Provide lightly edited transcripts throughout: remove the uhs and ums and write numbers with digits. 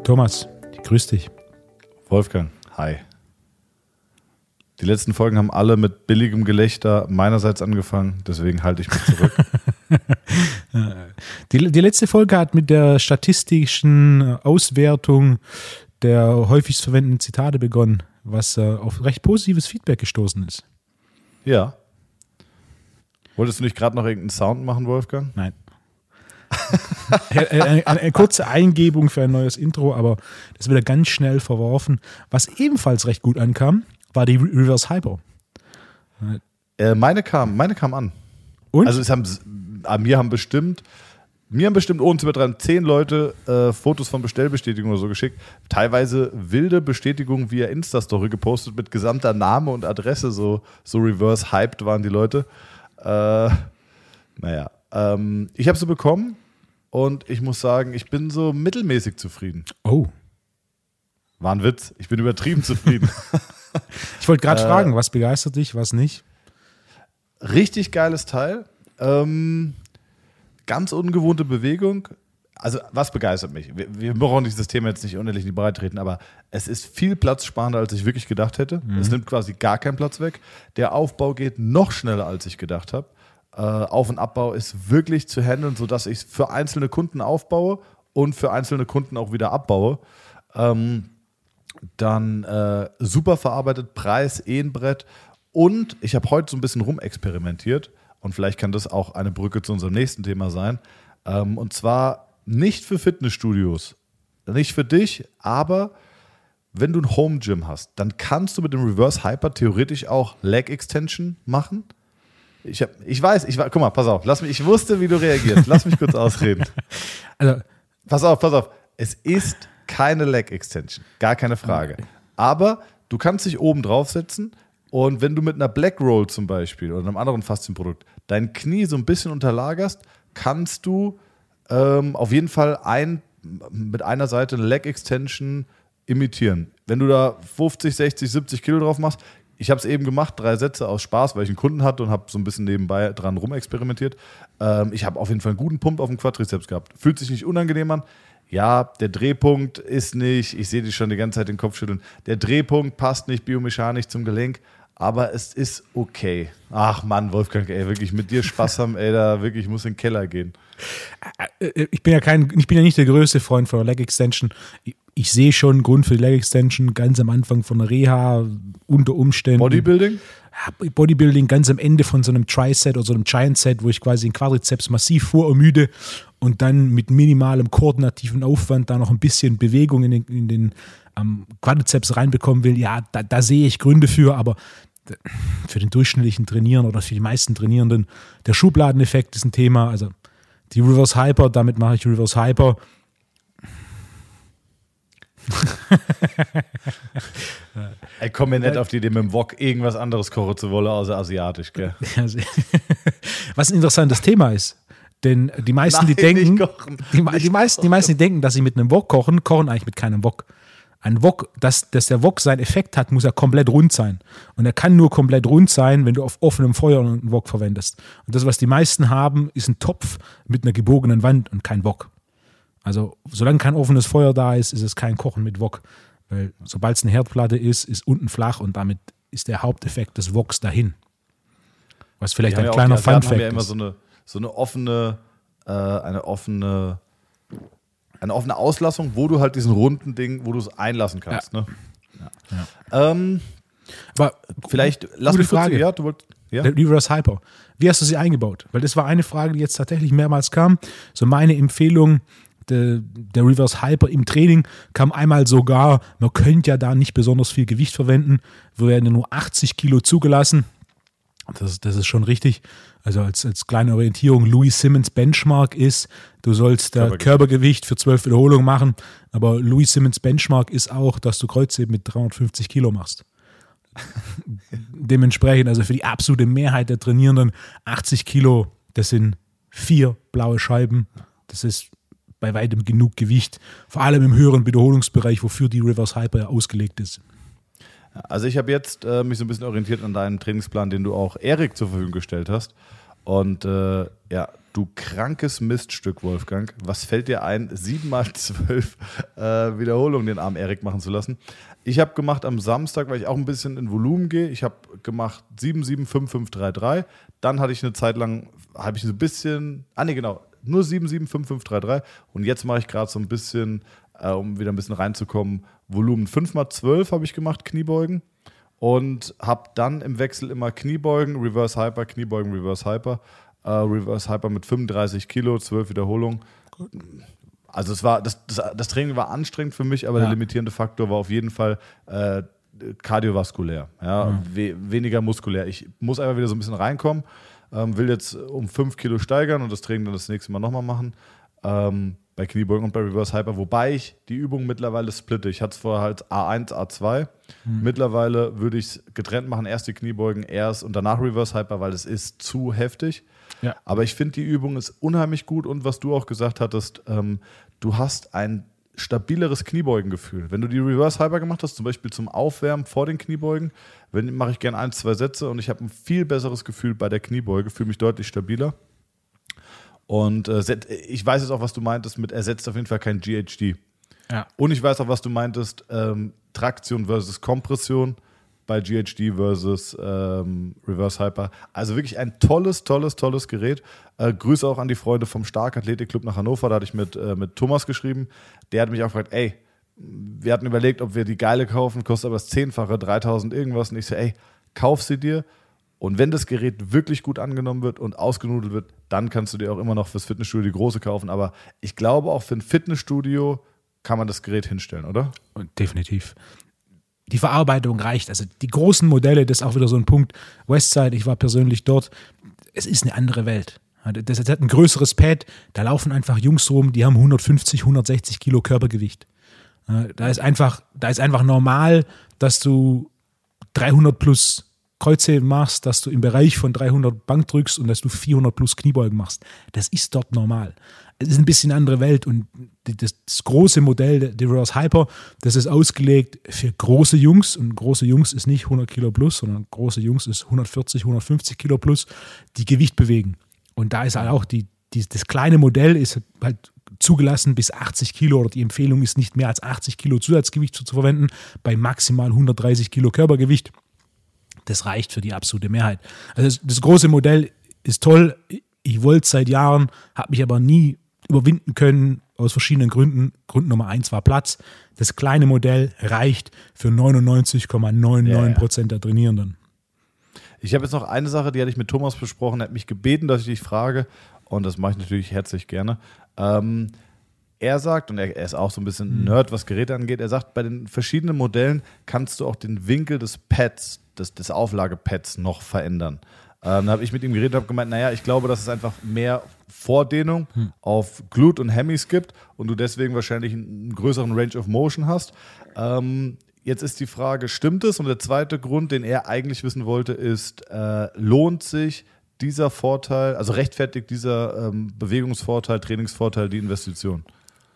Thomas, grüß dich. Wolfgang, hi. Die letzten Folgen haben alle mit billigem Gelächter meinerseits angefangen, deswegen halte ich mich zurück. Die letzte Folge hat mit der statistischen Auswertung der häufigst verwendeten Zitate begonnen, was auf recht positives Feedback gestoßen ist. Ja. Wolltest du nicht gerade noch irgendeinen Sound machen, Wolfgang? Nein. Eine kurze Eingebung für ein neues Intro, aber das wird ganz schnell verworfen. Was ebenfalls recht gut ankam, war die Reverse Hyper. Meine kam an. Und? Also mir haben bestimmt ohne zu übertreiben 10 Leute Fotos von Bestellbestätigungen oder so geschickt. Teilweise wilde Bestätigungen via Insta-Story gepostet mit gesamter Name und Adresse. So reverse hyped waren die Leute. Ich habe sie bekommen und ich muss sagen, ich bin so mittelmäßig zufrieden. Oh. War ein Witz. Ich bin übertrieben zufrieden. Ich wollte gerade fragen, was begeistert dich, was nicht? Richtig geiles Teil. Ganz ungewohnte Bewegung. Also, was begeistert mich? Wir brauchen dieses Thema jetzt nicht unendlich in die Breite treten, aber es ist viel platzsparender, als ich wirklich gedacht hätte. Es nimmt quasi gar keinen Platz weg. Der Aufbau geht noch schneller, als ich gedacht habe. Auf- und Abbau ist wirklich zu handeln, sodass ich es für einzelne Kunden aufbaue und für einzelne Kunden auch wieder abbaue. Dann super verarbeitet, Preis, Brett. Und ich habe heute so ein bisschen rumexperimentiert und vielleicht kann das auch eine Brücke zu unserem nächsten Thema sein. Und zwar nicht für Fitnessstudios, nicht für dich, aber wenn du ein Home Gym hast, dann kannst du mit dem Reverse Hyper theoretisch auch Leg Extension machen. Guck mal, pass auf, ich wusste, wie du reagierst. Lass mich kurz ausreden. Also, Pass auf. Es ist keine Leg Extension, gar keine Frage. Aber du kannst dich oben draufsetzen und wenn du mit einer Black Roll zum Beispiel oder einem anderen Faszienprodukt dein Knie so ein bisschen unterlagerst, kannst du auf jeden Fall mit einer Seite eine Leg Extension imitieren. Wenn du da 50, 60, 70 Kilo drauf machst, ich habe es eben gemacht, 3 Sätze aus Spaß, weil ich einen Kunden hatte und habe so ein bisschen nebenbei dran rumexperimentiert. Ich habe auf jeden Fall einen guten Pump auf dem Quadrizeps gehabt. Fühlt sich nicht unangenehm an. Ja, der Drehpunkt ist nicht, ich sehe dich schon die ganze Zeit den Kopf schütteln, der Drehpunkt passt nicht biomechanisch zum Gelenk, aber es ist okay. Ach Mann, Wolfgang, ey, wirklich mit dir Spaß haben, ey, da wirklich, ich muss in den Keller gehen. ich bin ja nicht der größte Freund von der Leg Extension. Ich sehe schon einen Grund für die Leg Extension ganz am Anfang von der Reha, unter Umständen. Bodybuilding? Ja, Bodybuilding ganz am Ende von so einem Tri-Set oder so einem Giant-Set, wo ich quasi den Quadrizeps massiv vorermüde und dann mit minimalem koordinativen Aufwand da noch ein bisschen Bewegung in den Quadrizeps reinbekommen will. Ja, da sehe ich Gründe für, aber für den durchschnittlichen Trainieren oder für die meisten Trainierenden, der Schubladeneffekt ist ein Thema. Also die Reverse Hyper, damit mache ich Reverse Hyper. Ey, komm mir nicht auf die Idee, mit dem Wok irgendwas anderes kochen zu wollen, außer asiatisch, gell? Was ein interessantes Thema ist. Denn die meisten, die denken, die meisten, die denken, dass sie mit einem Wok kochen eigentlich mit keinem Wok. Ein Wok, dass der Wok seinen Effekt hat, muss ja komplett rund sein. Und er kann nur komplett rund sein, wenn du auf offenem Feuer einen Wok verwendest. Und das, was die meisten haben, ist ein Topf mit einer gebogenen Wand und kein Wok. Also, solange kein offenes Feuer da ist, ist es kein Kochen mit Wok. Weil sobald es eine Herdplatte ist unten flach und damit ist der Haupteffekt des Woks dahin. Was vielleicht ein kleiner Funfact ist. Wir haben ja immer so eine offene Auslassung, wo du halt diesen runden Ding, wo du es einlassen kannst. Ja. Ne? Ja. Aber vielleicht, lass mich Frage. Der Reverse Hyper. Wie hast du sie eingebaut? Weil das war eine Frage, die jetzt tatsächlich mehrmals kam. So meine Empfehlung, der Reverse Hyper im Training kam einmal sogar, man könnte ja da nicht besonders viel Gewicht verwenden. Wir werden nur 80 Kilo zugelassen. Das ist schon richtig. Also als kleine Orientierung, Louis Simmons Benchmark ist, du sollst Körpergewicht für 12 Wiederholungen machen, aber Louis Simmons Benchmark ist auch, dass du Kreuzheben mit 350 Kilo machst. Dementsprechend, also für die absolute Mehrheit der Trainierenden, 80 Kilo, das sind 4 blaue Scheiben. Das ist bei weitem genug Gewicht, vor allem im höheren Wiederholungsbereich, wofür die Reverse Hyper ja ausgelegt ist. Also ich habe jetzt mich so ein bisschen orientiert an deinem Trainingsplan, den du auch Erik zur Verfügung gestellt hast. Und ja, du krankes Miststück, Wolfgang. Was fällt dir ein, 7x12 Wiederholungen den armen Erik machen zu lassen? Ich habe gemacht am Samstag, weil ich auch ein bisschen in Volumen gehe. Ich habe gemacht 7-7-5-5-3-3. Dann hatte ich eine Zeit lang, habe ich so ein bisschen, nur 7-7-5-5-3-3. Und jetzt mache ich gerade so ein bisschen, um wieder ein bisschen reinzukommen, Volumen 5x12 habe ich gemacht, Kniebeugen. Und habe dann im Wechsel immer Kniebeugen, Reverse Hyper, Kniebeugen, Reverse Hyper. Reverse Hyper mit 35 Kilo, 12 Wiederholungen. Also das Training war anstrengend für mich, aber der limitierende Faktor war auf jeden Fall kardiovaskulär, weniger muskulär. Ich muss einfach wieder so ein bisschen reinkommen, will jetzt um 5 Kilo steigern und das Training dann das nächste Mal nochmal machen. Bei Kniebeugen und bei Reverse Hyper, wobei ich die Übung mittlerweile splitte. Ich hatte es vorher halt A1, A2. Mittlerweile würde ich es getrennt machen, erst die Kniebeugen, erst und danach Reverse Hyper, weil es ist zu heftig. Ja. Aber ich finde, die Übung ist unheimlich gut und was du auch gesagt hattest, du hast ein stabileres Kniebeugengefühl. Wenn du die Reverse Hyper gemacht hast, zum Beispiel zum Aufwärmen vor den Kniebeugen, mache ich gerne 1-2 Sätze und ich habe ein viel besseres Gefühl bei der Kniebeuge, fühle mich deutlich stabiler. Und ich weiß jetzt auch, was du meintest mit ersetzt auf jeden Fall kein GHD. Ja. Und ich weiß auch, was du meintest, Traktion versus Kompression bei GHD versus Reverse Hyper. Also wirklich ein tolles Gerät. Grüße auch an die Freunde vom Stark-Athletik-Club nach Hannover. Da hatte ich mit Thomas geschrieben. Der hat mich auch gefragt, wir hatten überlegt, ob wir die geile kaufen, kostet aber das 10-fache, 3.000 irgendwas. Und ich so, kauf sie dir. Und wenn das Gerät wirklich gut angenommen wird und ausgenudelt wird, dann kannst du dir auch immer noch fürs Fitnessstudio die große kaufen. Aber ich glaube, auch für ein Fitnessstudio kann man das Gerät hinstellen, oder? Definitiv. Die Verarbeitung reicht. Also die großen Modelle, das ist auch wieder so ein Punkt. Westside, ich war persönlich dort. Es ist eine andere Welt. Das hat ein größeres Pad. Da laufen einfach Jungs rum, die haben 150, 160 Kilo Körpergewicht. Da ist einfach normal, dass du 300 plus Kreuzheben machst, dass du im Bereich von 300 Bank drückst und dass du 400 plus Kniebeugen machst. Das ist dort normal. Es ist ein bisschen eine andere Welt und das große Modell, der Reverse Hyper, das ist ausgelegt für große Jungs und große Jungs ist nicht 100 Kilo plus, sondern große Jungs ist 140, 150 Kilo plus, die Gewicht bewegen. Und da ist halt auch das kleine Modell ist halt zugelassen bis 80 Kilo oder die Empfehlung ist nicht mehr als 80 Kilo Zusatzgewicht zu verwenden bei maximal 130 Kilo Körpergewicht. Das reicht für die absolute Mehrheit. Also das große Modell ist toll. Ich wollte es seit Jahren, habe mich aber nie überwinden können, aus verschiedenen Gründen. Grund Nummer 1 war Platz. Das kleine Modell reicht für 99,99% der Trainierenden. Ich habe jetzt noch eine Sache, die hatte ich mit Thomas besprochen. Er hat mich gebeten, dass ich dich frage. Und das mache ich natürlich herzlich gerne. Er sagt, und er ist auch so ein bisschen Nerd, was Geräte angeht, er sagt, bei den verschiedenen Modellen kannst du auch den Winkel des Pads, des Auflagepads noch verändern. Da habe ich mit ihm geredet und habe gemeint, ich glaube, dass es einfach mehr Vordehnung auf Glute und Hemis gibt und du deswegen wahrscheinlich einen größeren Range of Motion hast. Jetzt ist die Frage, stimmt es? Und der zweite Grund, den er eigentlich wissen wollte, ist, lohnt sich dieser Vorteil, also rechtfertigt dieser Bewegungsvorteil, Trainingsvorteil die Investition?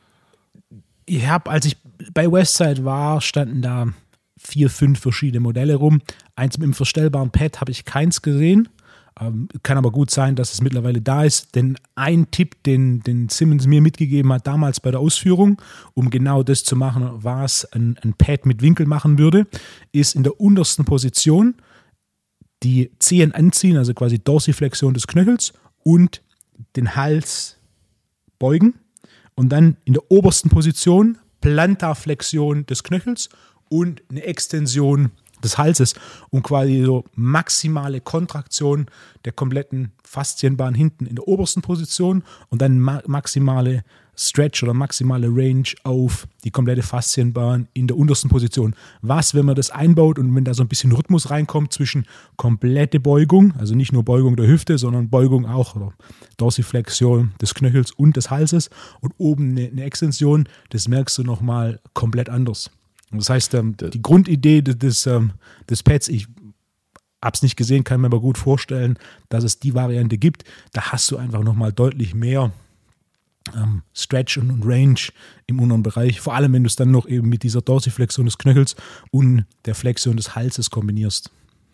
Als ich bei Westside war, standen da 4, 5 verschiedene Modelle rum. Eins mit einem verstellbaren Pad habe ich keins gesehen. Kann aber gut sein, dass es mittlerweile da ist. Denn ein Tipp, den Simmons mir mitgegeben hat damals bei der Ausführung, um genau das zu machen, was ein Pad mit Winkel machen würde, ist in der untersten Position die Zehen anziehen, also quasi Dorsiflexion des Knöchels und den Hals beugen. Und dann in der obersten Position Plantarflexion des Knöchels und eine Extension des Halses und quasi so maximale Kontraktion der kompletten Faszienbahn hinten in der obersten Position und dann maximale Stretch oder maximale Range auf die komplette Faszienbahn in der untersten Position. Was, wenn man das einbaut und wenn da so ein bisschen Rhythmus reinkommt zwischen komplette Beugung, also nicht nur Beugung der Hüfte, sondern Beugung auch oder Dorsiflexion des Knöchels und des Halses und oben eine Extension, das merkst du nochmal komplett anders. Das heißt, die Grundidee des Pads, ich habe es nicht gesehen, kann mir aber gut vorstellen, dass es die Variante gibt. Da hast du einfach nochmal deutlich mehr Stretch und Range im unteren Bereich. Vor allem, wenn du es dann noch eben mit dieser Dorsiflexion des Knöchels und der Flexion des Halses kombinierst.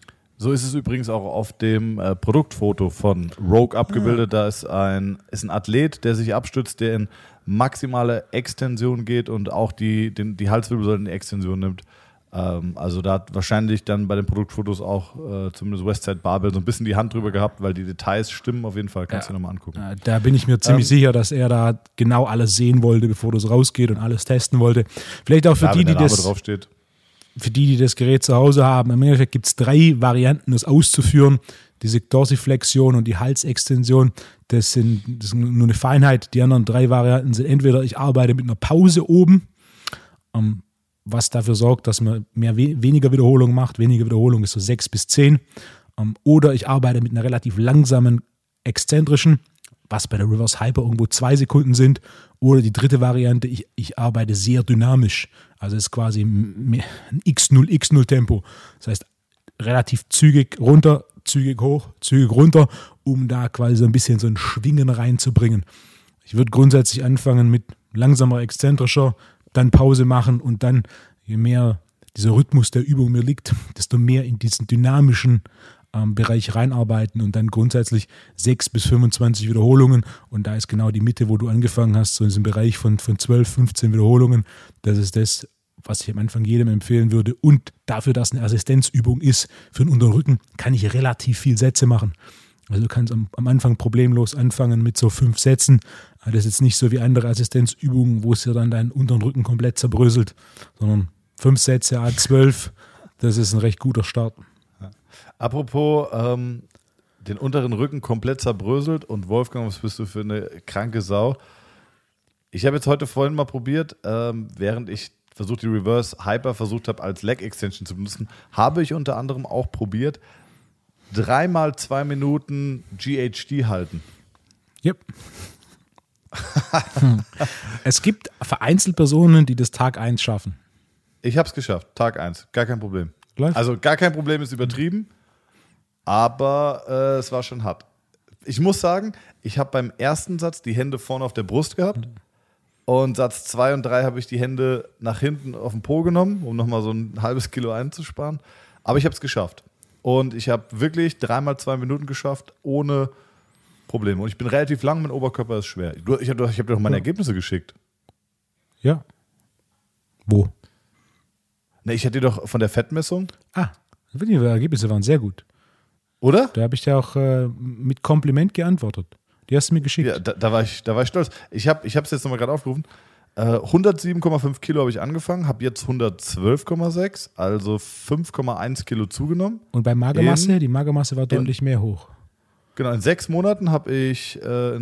So ist es übrigens auch auf dem Produktfoto von Rogue abgebildet. Da ist ein Athlet, der sich abstützt, der in maximale Extension geht und auch die Halswirbelsäule in die Extension nimmt. Also da hat wahrscheinlich dann bei den Produktfotos auch zumindest Westside Barbell so ein bisschen die Hand drüber gehabt, weil die Details stimmen auf jeden Fall. Kannst du dir nochmal angucken. Da bin ich mir ziemlich sicher, dass er da genau alles sehen wollte, bevor das rausgeht und alles testen wollte. Vielleicht auch für die, die das... draufsteht. Für die das Gerät zu Hause haben, im Endeffekt gibt es 3 Varianten, das auszuführen. Diese Dorsiflexion und die Halsextension, das sind nur eine Feinheit. Die anderen 3 Varianten sind entweder ich arbeite mit einer Pause oben, was dafür sorgt, dass man weniger Wiederholungen macht. Weniger Wiederholung ist so 6 bis 10. Oder ich arbeite mit einer relativ langsamen exzentrischen, was bei der Reverse Hyper irgendwo 2 Sekunden sind. Oder die dritte Variante, ich arbeite sehr dynamisch. Also es ist quasi ein X0, Tempo. Das heißt, relativ zügig runter, zügig hoch, zügig runter, um da quasi so ein bisschen so ein Schwingen reinzubringen. Ich würde grundsätzlich anfangen mit langsamer, exzentrischer, dann Pause machen und dann, je mehr dieser Rhythmus der Übung mir liegt, desto mehr in diesen dynamischen Bereich reinarbeiten und dann grundsätzlich 6 bis 25 Wiederholungen und da ist genau die Mitte, wo du angefangen hast, so in diesem Bereich von 12, 15 Wiederholungen. Das ist das, was ich am Anfang jedem empfehlen würde und dafür, dass eine Assistenzübung ist für den unteren Rücken, kann ich relativ viel Sätze machen. Also du kannst am Anfang problemlos anfangen mit so 5 Sätzen. Das ist jetzt nicht so wie andere Assistenzübungen, wo es dir dann deinen unteren Rücken komplett zerbröselt, sondern 5 Sätze, 12, das ist ein recht guter Start. Apropos den unteren Rücken komplett zerbröselt und Wolfgang, was bist du für eine kranke Sau? Ich habe jetzt heute vorhin mal probiert, während ich die Reverse Hyper versucht habe als Leg Extension zu benutzen, habe ich unter anderem auch probiert, 3 mal 2 Minuten GHD halten. Yep. Es gibt vereinzelt Personen, die das Tag 1 schaffen. Ich habe es geschafft, Tag 1, gar kein Problem. Läuft. Also gar kein Problem ist übertrieben, aber es war schon hart. Ich muss sagen, ich habe beim ersten Satz die Hände vorne auf der Brust gehabt und Satz 2 und 3 habe ich die Hände nach hinten auf den Po genommen, um nochmal so ein halbes Kilo einzusparen. Aber ich habe es geschafft. Und ich habe wirklich 3 mal 2 Minuten geschafft, ohne Probleme. Und ich bin relativ lang, mein Oberkörper ist schwer. Ich hab dir doch meine Ergebnisse geschickt. Ja. Wo? Ne, ich hatte dir doch von der Fettmessung. Die Ergebnisse waren sehr gut. Oder? Da habe ich dir auch mit Kompliment geantwortet. Die hast du mir geschickt. Ja, da war ich stolz. Ich habe es jetzt nochmal gerade aufgerufen. 107,5 Kilo habe ich angefangen, habe jetzt 112,6, also 5,1 Kilo zugenommen. Und bei Magermasse? Die Magermasse war deutlich mehr hoch. Genau, in 6 Monaten habe ich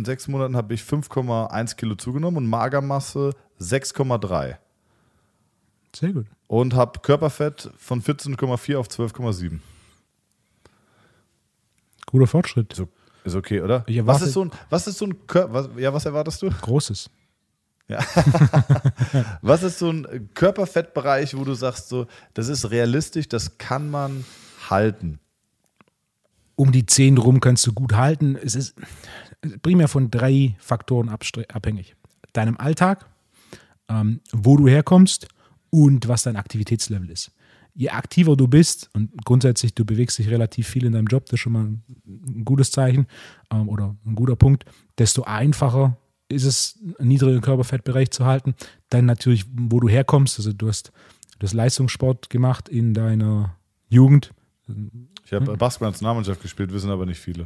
5,1 Kilo zugenommen und Magermasse 6,3. Sehr gut. Und habe Körperfett von 14,4 auf 12,7. Guter Fortschritt. Ist okay, oder? Was ist so ein Körper? Was erwartest du? Großes. Ja. Was ist so ein Körperfettbereich, wo du sagst, so, das ist realistisch, das kann man halten? Um die 10 rum kannst du gut halten. Es ist primär von 3 Faktoren abhängig. Deinem Alltag, wo du herkommst und was dein Aktivitätslevel ist. Je aktiver du bist und grundsätzlich du bewegst dich relativ viel in deinem Job, das ist schon mal ein gutes Zeichen oder ein guter Punkt, desto einfacher ist es, einen niedrigen Körperfettbereich zu halten. Dann natürlich, wo du herkommst, also du hast Leistungssport gemacht in deiner Jugend. Ich habe Basketball-Nationalmannschaft gespielt, wissen aber nicht viele.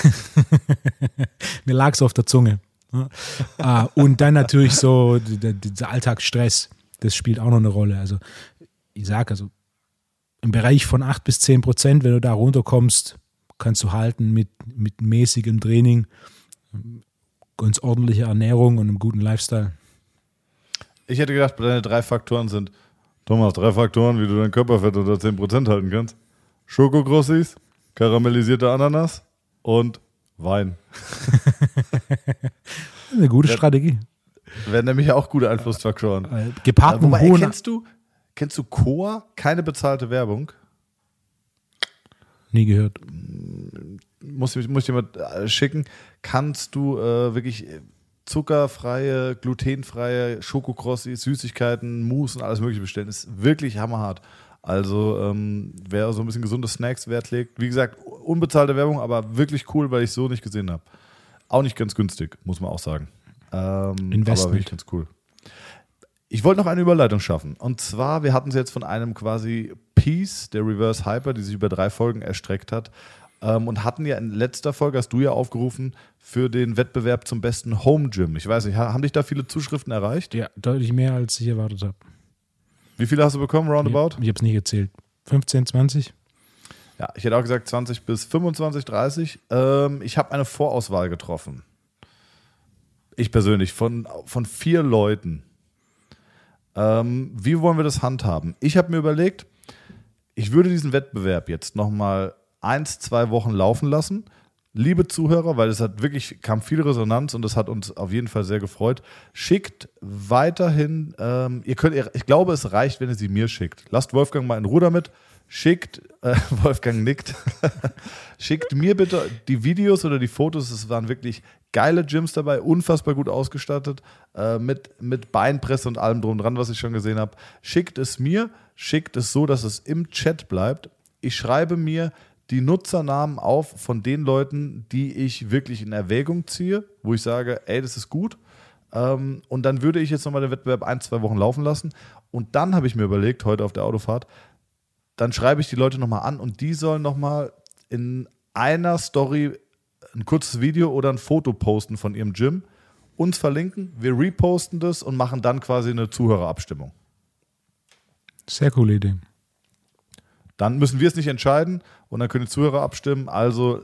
Mir lag es auf der Zunge. Und dann natürlich so dieser Alltagsstress, das spielt auch noch eine Rolle. Also ich sage, also im Bereich von 8 bis 10%, wenn du da runterkommst, kannst du halten mit mäßigem Training, ganz ordentlicher Ernährung und einem guten Lifestyle. Ich hätte gedacht, deine 3 Faktoren sind, Thomas, 3 Faktoren, wie du dein Körperfett unter 10% halten kannst. Schokokrossis, karamellisierte Ananas und Wein. Eine gute Strategie. Wären nämlich auch gute Einflussfaktoren. Gepaart mit hohen... Kennst du Coa? Keine bezahlte Werbung? Nie gehört. Muss ich dir mal schicken. Kannst du wirklich zuckerfreie, glutenfreie Schokokrossis, Süßigkeiten, Mousse und alles mögliche bestellen. Ist wirklich hammerhart. Also wer so ein bisschen gesunde Snacks Wert legt, wie gesagt, unbezahlte Werbung, aber wirklich cool, weil ich es so nicht gesehen habe. Auch nicht ganz günstig, muss man auch sagen. Investment. Aber wirklich ganz cool. Ich wollte noch eine Überleitung schaffen. Und zwar, wir hatten es jetzt von einem quasi Piece, der Reverse Hyper, die sich über 3 Folgen erstreckt hat. Und hatten ja in letzter Folge, hast du ja aufgerufen, für den Wettbewerb zum besten Home Gym. Ich weiß nicht, haben dich da viele Zuschriften erreicht? Ja, deutlich mehr, als ich erwartet habe. Wie viele hast du bekommen, roundabout? Ich habe es nicht gezählt. 15, 20? Ja, ich hätte auch gesagt 20 bis 25, 30. Ich habe eine Vorauswahl getroffen. Ich persönlich, von 4 Leuten. Wie wollen wir das handhaben? Ich habe mir überlegt, ich würde diesen Wettbewerb jetzt nochmal 1, 2 Wochen laufen lassen. Liebe Zuhörer, weil es hat wirklich, kam viel Resonanz und das hat uns auf jeden Fall sehr gefreut. Schickt weiterhin, ich glaube, es reicht, wenn ihr sie mir schickt. Lasst Wolfgang mal in Ruhe damit. Wolfgang nickt. Schickt mir bitte die Videos oder die Fotos. Es waren wirklich geile Gyms dabei, unfassbar gut ausgestattet, mit Beinpresse und allem drum dran, was ich schon gesehen habe. Schickt es mir, schickt es so, dass es im Chat bleibt. Ich schreibe mir die Nutzernamen auf von den Leuten, die ich wirklich in Erwägung ziehe, wo ich sage, ey, das ist gut. Und dann würde ich jetzt nochmal den Wettbewerb 1, 2 Wochen laufen lassen. Und dann habe ich mir überlegt, heute auf der Autofahrt, dann schreibe ich die Leute nochmal an und die sollen nochmal in einer Story ein kurzes Video oder ein Foto posten von ihrem Gym, uns verlinken, wir reposten das und machen dann quasi eine Zuhörerabstimmung. Sehr coole Idee. Dann müssen wir es nicht entscheiden und dann können die Zuhörer abstimmen. Also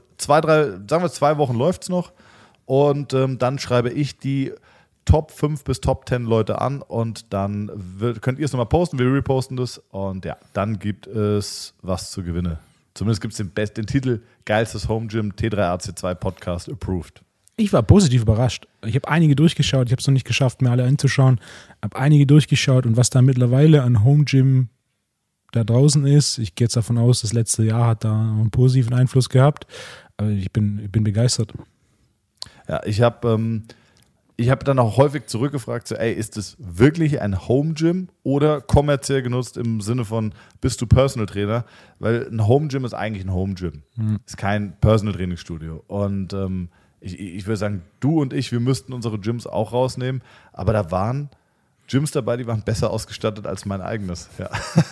2 Wochen läuft es noch und dann schreibe ich die Top 5 bis Top 10 Leute an und dann könnt ihr es nochmal posten, wir reposten das und ja, dann gibt es was zu gewinnen. Zumindest gibt es den Titel Geilstes Home Gym T3AC2 Podcast approved. Ich war positiv überrascht. Ich habe einige durchgeschaut, ich habe es noch nicht geschafft, mir alle anzuschauen, habe einige durchgeschaut und was da mittlerweile an Home Gym da draußen ist, ich gehe jetzt davon aus, das letzte Jahr hat da einen positiven Einfluss gehabt, aber ich bin begeistert. Ja, ich habe dann auch häufig zurückgefragt, so, ey, ist das wirklich ein Home Gym oder kommerziell genutzt im Sinne von, bist du Personal Trainer? Weil ein Home Gym ist eigentlich ein Home Gym. Ist kein Personal Training Studio. Und ich würde sagen, du und ich, wir müssten unsere Gyms auch rausnehmen, aber da waren Gyms dabei, die waren besser ausgestattet als mein eigenes. Ja.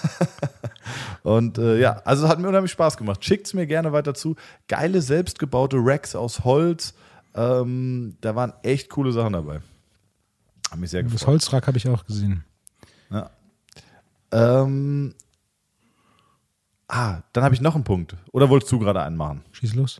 Und ja, also es hat mir unheimlich Spaß gemacht. Schickt es mir gerne weiter zu. Geile, selbstgebaute Racks aus Holz. Da waren echt coole Sachen dabei. Hat mich sehr gefreut. Das Holzrack habe ich auch gesehen. Ja. Dann habe ich noch einen Punkt. Oder wolltest du gerade einen machen? Schieß los.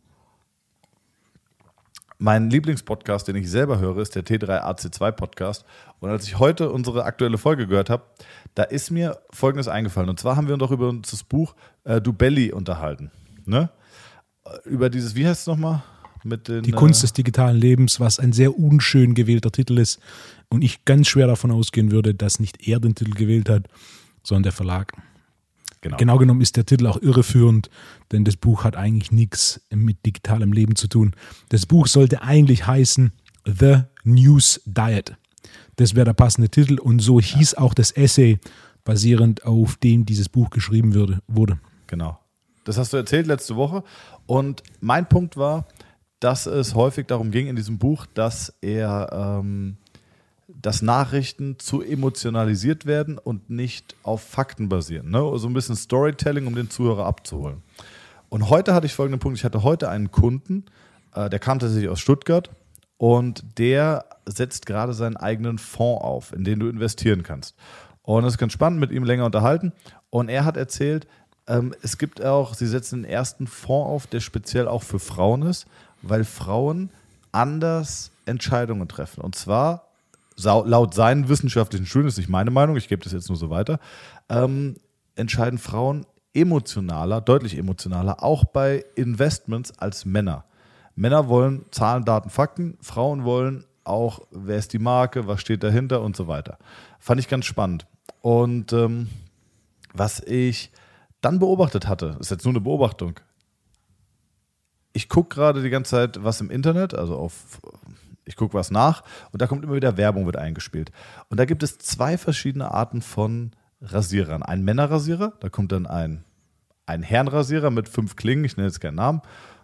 Mein Lieblingspodcast, den ich selber höre, ist der T3AC2 Podcast. Und als ich heute unsere aktuelle Folge gehört habe, da ist mir Folgendes eingefallen. Und zwar haben wir uns auch über das Buch Du Belly unterhalten. Ne? Über dieses, wie heißt es nochmal? Die Kunst des digitalen Lebens, was ein sehr unschön gewählter Titel ist. Und ich ganz schwer davon ausgehen würde, dass nicht er den Titel gewählt hat, sondern der Verlag. Genau genommen ist der Titel auch irreführend, denn das Buch hat eigentlich nichts mit digitalem Leben zu tun. Das Buch sollte eigentlich heißen The News Diet. Das wäre der passende Titel und so hieß auch das Essay, basierend auf dem dieses Buch geschrieben wurde. Genau. Das hast du erzählt letzte Woche und mein Punkt war, dass es häufig darum ging in diesem Buch, dass dass Nachrichten zu emotionalisiert werden und nicht auf Fakten basieren. Ne? So ein bisschen Storytelling, um den Zuhörer abzuholen. Und heute hatte ich folgenden Punkt. Ich hatte heute einen Kunden, der kam tatsächlich aus Stuttgart und der setzt gerade seinen eigenen Fonds auf, in den du investieren kannst. Und es ist ganz spannend, mit ihm länger unterhalten. Und er hat erzählt, es gibt auch, sie setzen den ersten Fonds auf, der speziell auch für Frauen ist, weil Frauen anders Entscheidungen treffen. Und zwar laut seinen wissenschaftlichen Studien, das ist nicht meine Meinung, ich gebe das jetzt nur so weiter, entscheiden Frauen emotionaler, deutlich emotionaler, auch bei Investments als Männer. Männer wollen Zahlen, Daten, Fakten, Frauen wollen auch, wer ist die Marke, was steht dahinter und so weiter. Fand ich ganz spannend. Und was ich dann beobachtet hatte, ist jetzt nur eine Beobachtung. Ich gucke gerade die ganze Zeit was im Internet, ich gucke was nach und da kommt immer wieder Werbung, wird eingespielt. Und da gibt es 2 verschiedene Arten von Rasierern. Ein Männerrasierer, da kommt dann ein Herrenrasierer mit 5 Klingen, ich nenne jetzt keinen Namen.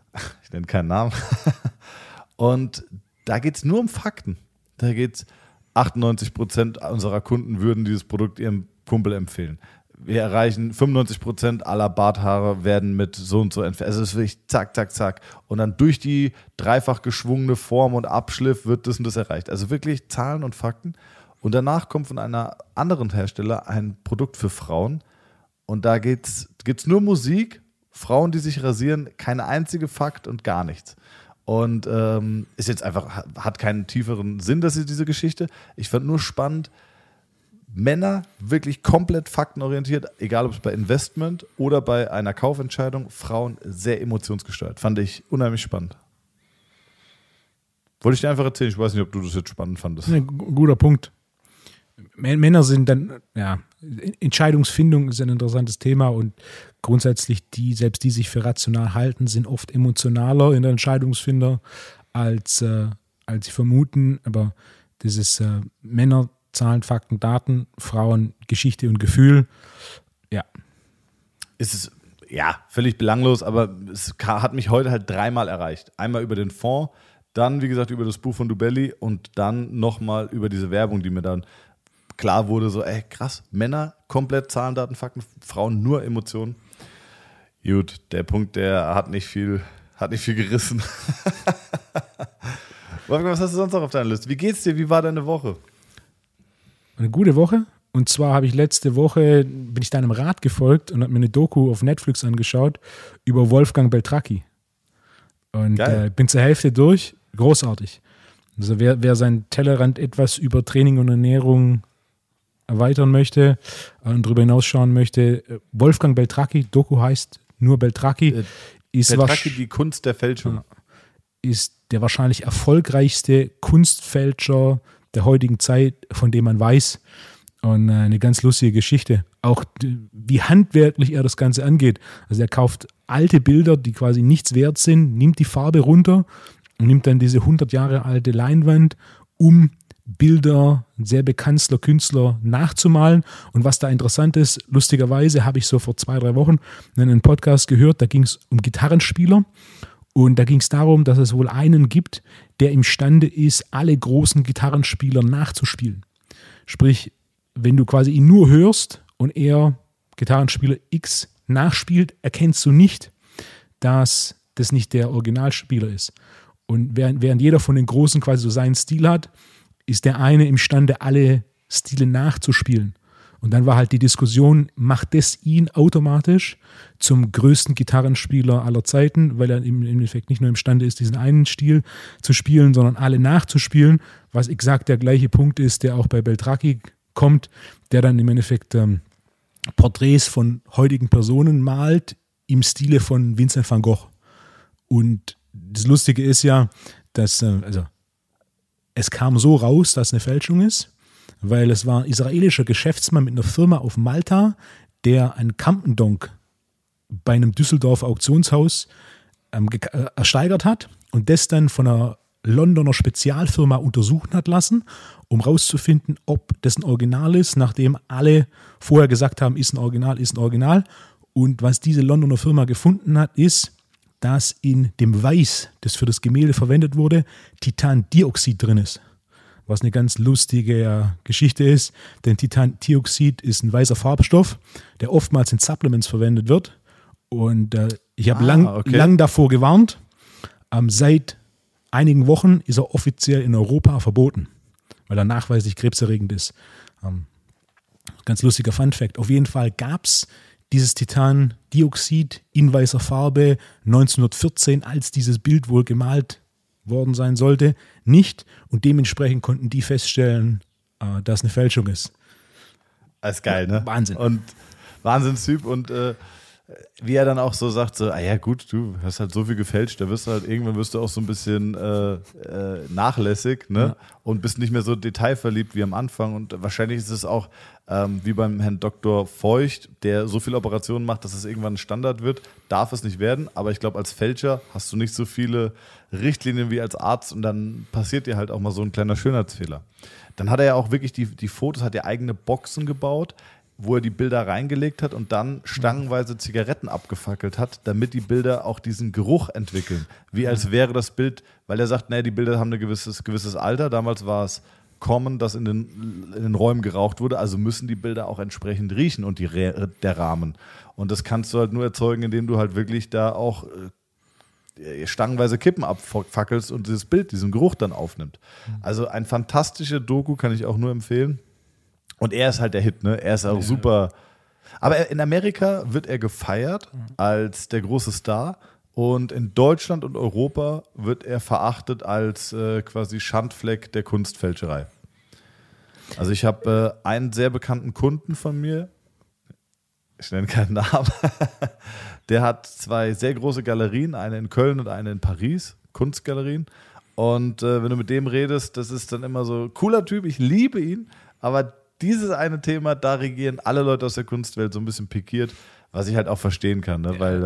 Und da geht es nur um Fakten. Da geht es, 98% unserer Kunden würden dieses Produkt ihrem Kumpel empfehlen. Wir erreichen 95% aller Barthaare werden mit so und so entfernt. Also es ist wirklich zack, zack, zack. Und dann durch die dreifach geschwungene Form und Abschliff wird das und das erreicht. Also wirklich Zahlen und Fakten. Und danach kommt von einer anderen Hersteller ein Produkt für Frauen. Und da geht's nur Musik, Frauen, die sich rasieren, keine einzige Fakt und gar nichts. Und ist jetzt einfach, hat keinen tieferen Sinn, diese Geschichte. Ich fand nur spannend, Männer wirklich komplett faktenorientiert, egal ob es bei Investment oder bei einer Kaufentscheidung, Frauen sehr emotionsgesteuert. Fand ich unheimlich spannend. Wollte ich dir einfach erzählen, ich weiß nicht, ob du das jetzt spannend fandest. Guter Punkt. Männer sind dann, ja, Entscheidungsfindung ist ein interessantes Thema und grundsätzlich selbst die sich für rational halten, sind oft emotionaler in der Entscheidungsfinder als sie vermuten. Aber das ist Männer, Zahlen, Fakten, Daten, Frauen, Geschichte und Gefühl. Ja. Es ist völlig belanglos, aber es hat mich heute halt 3-mal erreicht. Einmal über den Fonds, dann, wie gesagt, über das Buch von Dubelli und dann nochmal über diese Werbung, die mir dann klar wurde, so, krass, Männer komplett Zahlen, Daten, Fakten, Frauen nur Emotionen. Gut, der Punkt, der hat nicht viel gerissen. Wolfgang, was hast du sonst noch auf deiner Liste? Wie geht's dir? Wie war deine Woche? Eine gute Woche. Und zwar habe ich letzte Woche, bin ich deinem Rat gefolgt und habe mir eine Doku auf Netflix angeschaut über Wolfgang Beltracchi. Und bin zur Hälfte durch. Großartig. Also wer seinen Tellerrand etwas über Training und Ernährung erweitern möchte und darüber hinausschauen möchte, Wolfgang Beltracchi, Doku heißt nur Beltracchi. Beltracchi, die Kunst der Fälschung. Ist der wahrscheinlich erfolgreichste Kunstfälscher der heutigen Zeit, von dem man weiß. Und eine ganz lustige Geschichte. Auch wie handwerklich er das Ganze angeht. Also er kauft alte Bilder, die quasi nichts wert sind, nimmt die Farbe runter und nimmt dann diese 100 Jahre alte Leinwand, um Bilder sehr bekannter Künstler nachzumalen. Und was da interessant ist, lustigerweise habe ich so vor 2-3 Wochen einen Podcast gehört, da ging es um Gitarrenspieler. Und da ging es darum, dass es wohl einen gibt, der imstande ist, alle großen Gitarrenspieler nachzuspielen. Sprich, wenn du quasi ihn nur hörst und er Gitarrenspieler X nachspielt, erkennst du nicht, dass das nicht der Originalspieler ist. Und während jeder von den Großen quasi so seinen Stil hat, ist der eine imstande, alle Stile nachzuspielen. Und dann war halt die Diskussion, macht das ihn automatisch zum größten Gitarrenspieler aller Zeiten, weil er im Endeffekt nicht nur imstande ist, diesen einen Stil zu spielen, sondern alle nachzuspielen, was exakt der gleiche Punkt ist, der auch bei Beltracchi kommt, der dann im Endeffekt Porträts von heutigen Personen malt im Stile von Vincent van Gogh. Und das Lustige ist ja, dass es kam so raus, dass es eine Fälschung ist, weil es war ein israelischer Geschäftsmann mit einer Firma auf Malta, der einen Campendonk bei einem Düsseldorfer Auktionshaus ersteigert hat und das dann von einer Londoner Spezialfirma untersuchen hat lassen, um rauszufinden, ob das ein Original ist, nachdem alle vorher gesagt haben, ist ein Original, ist ein Original. Und was diese Londoner Firma gefunden hat, ist, dass in dem Weiß, das für das Gemälde verwendet wurde, Titandioxid drin ist. Was eine ganz lustige Geschichte ist, denn Titandioxid ist ein weißer Farbstoff, der oftmals in Supplements verwendet wird. Und ich habe lang davor gewarnt. Seit einigen Wochen ist er offiziell in Europa verboten, weil er nachweislich krebserregend ist. Ganz lustiger Funfact. Auf jeden Fall gab es dieses Titandioxid in weißer Farbe 1914, als dieses Bild wohl gemalt worden sein sollte, nicht. Und dementsprechend konnten die feststellen, dass es eine Fälschung ist. Das ist geil, ne? Wahnsinn. Und Wahnsinnstyp. Und wie er dann auch so sagt, so, ja gut, du hast halt so viel gefälscht, da wirst du halt irgendwann auch so ein bisschen nachlässig, ne? Ja. Und bist nicht mehr so detailverliebt wie am Anfang. Und wahrscheinlich ist es auch wie beim Herrn Dr. Feucht, der so viele Operationen macht, dass es irgendwann ein Standard wird, darf es nicht werden. Aber ich glaube, als Fälscher hast du nicht so viele Richtlinien wie als Arzt und dann passiert dir halt auch mal so ein kleiner Schönheitsfehler. Dann hat er ja auch wirklich die Fotos, hat er eigene Boxen gebaut. wo er die Bilder reingelegt hat und dann stangenweise Zigaretten abgefackelt hat, damit die Bilder auch diesen Geruch entwickeln. Wie als wäre das Bild, weil er sagt, naja, die Bilder haben ein gewisses Alter. Damals war es common, dass in den Räumen geraucht wurde, also müssen die Bilder auch entsprechend riechen und der Rahmen. Und das kannst du halt nur erzeugen, indem du halt wirklich da auch stangenweise Kippen abfackelst und dieses Bild, diesen Geruch dann aufnimmt. Also ein fantastische Doku, kann ich auch nur empfehlen. Und er ist halt der Hit, ne? Er ist auch super. Aber in Amerika wird er gefeiert als der große Star und in Deutschland und Europa wird er verachtet als quasi Schandfleck der Kunstfälscherei. Also ich habe einen sehr bekannten Kunden von mir, ich nenne keinen Namen, der hat 2 sehr große Galerien, eine in Köln und eine in Paris, Kunstgalerien. Und wenn du mit dem redest, das ist dann immer so, cooler Typ, ich liebe ihn, aber dieses eine Thema, da regieren alle Leute aus der Kunstwelt so ein bisschen pikiert, was ich halt auch verstehen kann, ne? Weil,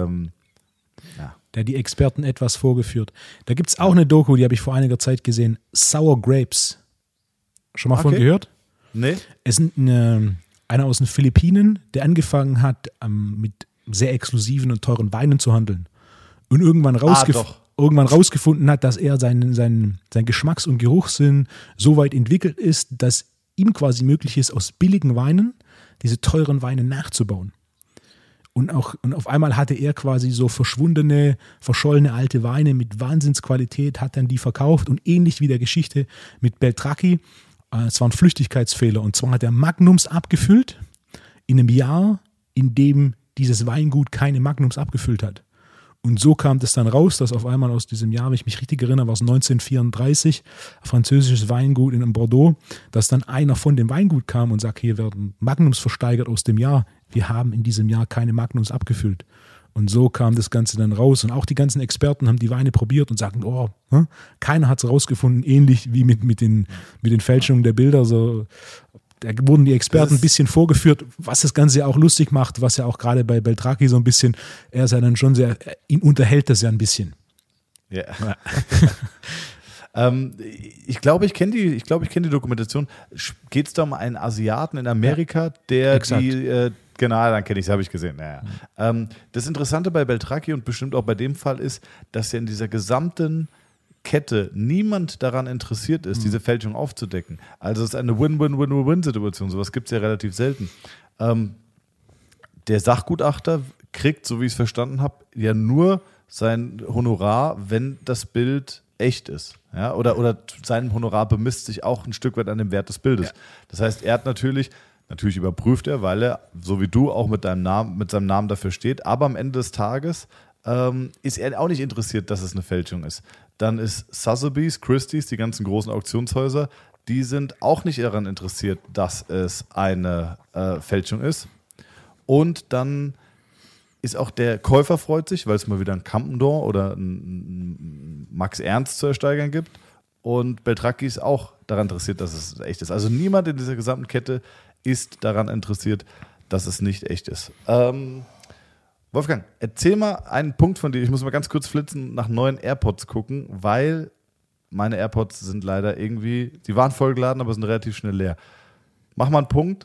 Der die Experten etwas vorgeführt. Da gibt es auch eine Doku, die habe ich vor einiger Zeit gesehen, Sour Grapes. Schon mal von gehört? Nee. Es ist einer aus den Philippinen, der angefangen hat, mit sehr exklusiven und teuren Weinen zu handeln. Und irgendwann rausgefunden hat, dass er sein Geschmacks- und Geruchssinn so weit entwickelt ist, dass ihm quasi möglich ist, aus billigen Weinen diese teuren Weine nachzubauen. Und auf einmal hatte er quasi so verschwundene, verschollene alte Weine mit Wahnsinnsqualität, hat dann die verkauft und ähnlich wie der Geschichte mit Beltracchi, es war ein Flüchtigkeitsfehler und zwar hat er Magnums abgefüllt in einem Jahr, in dem dieses Weingut keine Magnums abgefüllt hat. Und so kam das dann raus, dass auf einmal aus diesem Jahr, wenn ich mich richtig erinnere, war es 1934, ein französisches Weingut in Bordeaux, dass dann einer von dem Weingut kam und sagt, hier werden Magnums versteigert aus dem Jahr. Wir haben in diesem Jahr keine Magnums abgefüllt. Und so kam das Ganze dann raus. Und auch die ganzen Experten haben die Weine probiert und sagten, keiner hat es rausgefunden, ähnlich wie mit den Fälschungen der Bilder. So, da wurden die Experten ein bisschen vorgeführt, was das Ganze ja auch lustig macht, was ja auch gerade bei Beltracchi so ein bisschen, er ist ja dann schon sehr, ihn unterhält das ja ein bisschen. Ja. Ich glaube, ich kenne die Dokumentation. Geht es da um einen Asiaten in Amerika, der genau, dann kenne ich es, habe ich gesehen. Naja. Das Interessante bei Beltracchi und bestimmt auch bei dem Fall ist, dass ja in dieser gesamten Kette niemand daran interessiert ist, diese Fälschung aufzudecken. Also es ist eine Win-Win-Win-Win-Situation. Sowas gibt es ja relativ selten. Der Sachgutachter kriegt, so wie ich es verstanden habe, ja nur sein Honorar, wenn das Bild echt ist. Ja? Oder sein Honorar bemisst sich auch ein Stück weit an dem Wert des Bildes. Ja. Das heißt, er hat natürlich überprüft er, weil er, so wie du, auch mit seinem Namen dafür steht, aber am Ende des Tages ist er auch nicht interessiert, dass es eine Fälschung ist. Dann ist Sotheby's, Christie's, die ganzen großen Auktionshäuser, die sind auch nicht daran interessiert, dass es eine Fälschung ist. Und dann ist auch der Käufer freut sich, weil es mal wieder ein Campendor oder ein Max Ernst zu ersteigern gibt. Und Beltracchi ist auch daran interessiert, dass es echt ist. Also niemand in dieser gesamten Kette ist daran interessiert, dass es nicht echt ist. Wolfgang, erzähl mal einen Punkt von dir. Ich muss mal ganz kurz flitzen, nach neuen AirPods gucken, weil meine AirPods sind leider irgendwie, die waren vollgeladen, aber sind relativ schnell leer. Mach mal einen Punkt.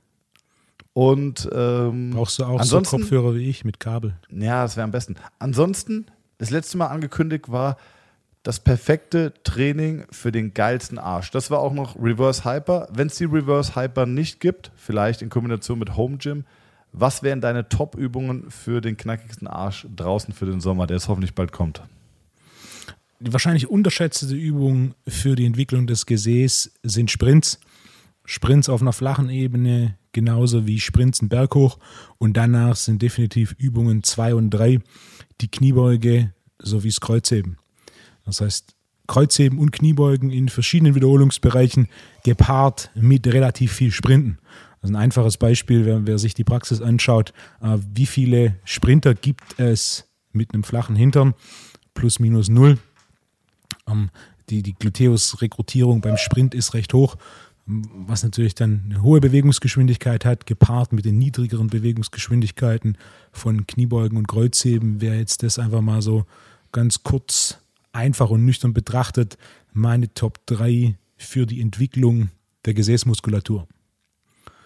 Und brauchst du auch so Kopfhörer wie ich mit Kabel? Ja, das wäre am besten. Ansonsten, das letzte Mal angekündigt war das perfekte Training für den geilsten Arsch. Das war auch noch Reverse Hyper. Wenn es die Reverse Hyper nicht gibt, vielleicht in Kombination mit Home Gym, was wären deine Top-Übungen für den knackigsten Arsch draußen für den Sommer, der es hoffentlich bald kommt? Die wahrscheinlich unterschätzte Übung für die Entwicklung des Gesäß sind Sprints. Sprints auf einer flachen Ebene, genauso wie Sprints einen Berg hoch. Und danach sind definitiv Übungen 2 und 3, die Kniebeuge sowie das Kreuzheben. Das heißt, Kreuzheben und Kniebeugen in verschiedenen Wiederholungsbereichen gepaart mit relativ viel Sprinten. Das ist ein einfaches Beispiel, wer sich die Praxis anschaut, wie viele Sprinter gibt es mit einem flachen Hintern, plus minus 0. Die Gluteusrekrutierung beim Sprint ist recht hoch, was natürlich dann eine hohe Bewegungsgeschwindigkeit hat, gepaart mit den niedrigeren Bewegungsgeschwindigkeiten von Kniebeugen und Kreuzheben. Wäre jetzt das einfach mal so ganz kurz, einfach und nüchtern betrachtet, meine Top 3 für die Entwicklung der Gesäßmuskulatur.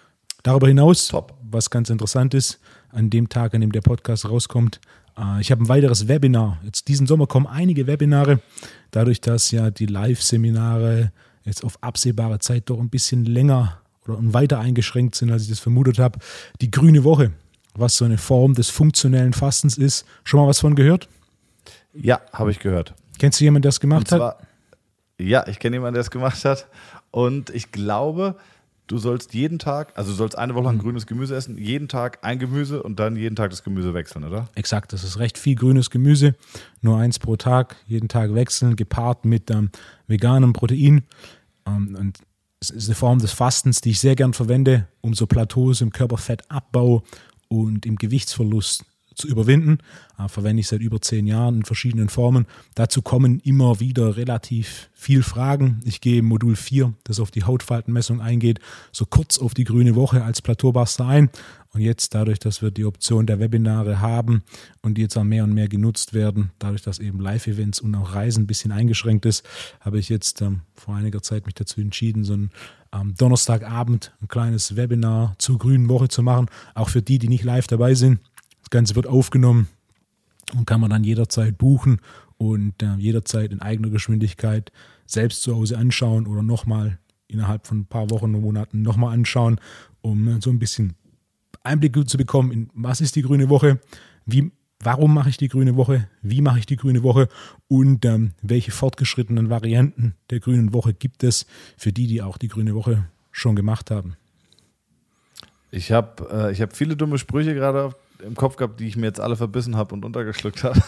Darüber hinaus, Top. was ganz interessant ist, an dem Tag, an dem der Podcast rauskommt, ich habe ein weiteres Webinar. Jetzt diesen Sommer kommen einige Webinare, dadurch, dass ja die Live-Seminare jetzt auf absehbare Zeit doch ein bisschen länger oder weiter eingeschränkt sind, als ich das vermutet habe. Die Grüne Woche, was so eine Form des funktionellen Fastens ist. Schon mal was von gehört? Ja, habe ich gehört. Kennst du jemanden, der das gemacht hat? Ja, ich kenne jemanden, der es gemacht hat. Und ich glaube, du sollst jeden Tag, also du sollst eine Woche lang grünes Gemüse essen, jeden Tag ein Gemüse und dann jeden Tag das Gemüse wechseln, oder? Exakt, das ist recht viel grünes Gemüse, nur 1 pro Tag, jeden Tag wechseln, gepaart mit veganem Protein. Und es ist eine Form des Fastens, die ich sehr gern verwende, um so Plateaus im Körperfettabbau und im Gewichtsverlust zu überwinden. Verwende ich seit über 10 Jahren in verschiedenen Formen. Dazu kommen immer wieder relativ viel Fragen. Ich gehe im Modul 4, das auf die Hautfaltenmessung eingeht, so kurz auf die Grüne Woche als Plateaubuster ein. Und jetzt dadurch, dass wir die Option der Webinare haben und die jetzt auch mehr und mehr genutzt werden, dadurch, dass eben Live-Events und auch Reisen ein bisschen eingeschränkt ist, habe ich jetzt vor einiger Zeit mich dazu entschieden, so ein Donnerstagabend ein kleines Webinar zur Grünen Woche zu machen. Auch für die, die nicht live dabei sind. Das Ganze wird aufgenommen und kann man dann jederzeit buchen und jederzeit in eigener Geschwindigkeit selbst zu Hause anschauen oder nochmal innerhalb von ein paar Wochen und Monaten nochmal anschauen, um so ein bisschen Einblick zu bekommen in was ist die Grüne Woche, warum mache ich die Grüne Woche, wie mache ich die Grüne Woche und welche fortgeschrittenen Varianten der Grünen Woche gibt es für die, die auch die Grüne Woche schon gemacht haben. Ich hab viele dumme Sprüche gerade im Kopf gehabt, die ich mir jetzt alle verbissen habe und untergeschluckt habe.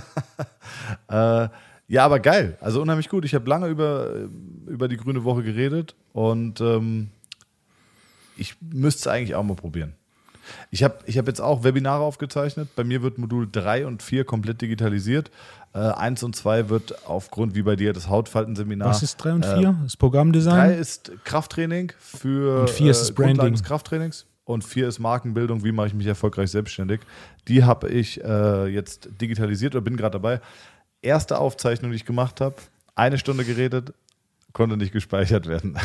Ja, aber geil. Also unheimlich gut. Ich habe lange über die Grüne Woche geredet und ich müsste es eigentlich auch mal probieren. Ich hab jetzt auch Webinare aufgezeichnet. Bei mir wird Modul 3 und 4 komplett digitalisiert. 1 und 2 wird aufgrund, wie bei dir, das Hautfaltenseminar. Was ist 3 und 4? Das Programmdesign? 3 ist Krafttraining für und 4 ist das Branding des Krafttrainings. Und 4 ist Markenbildung, wie mache ich mich erfolgreich selbstständig. Die habe ich jetzt digitalisiert oder bin gerade dabei. Erste Aufzeichnung, die ich gemacht habe, 1 Stunde geredet, konnte nicht gespeichert werden.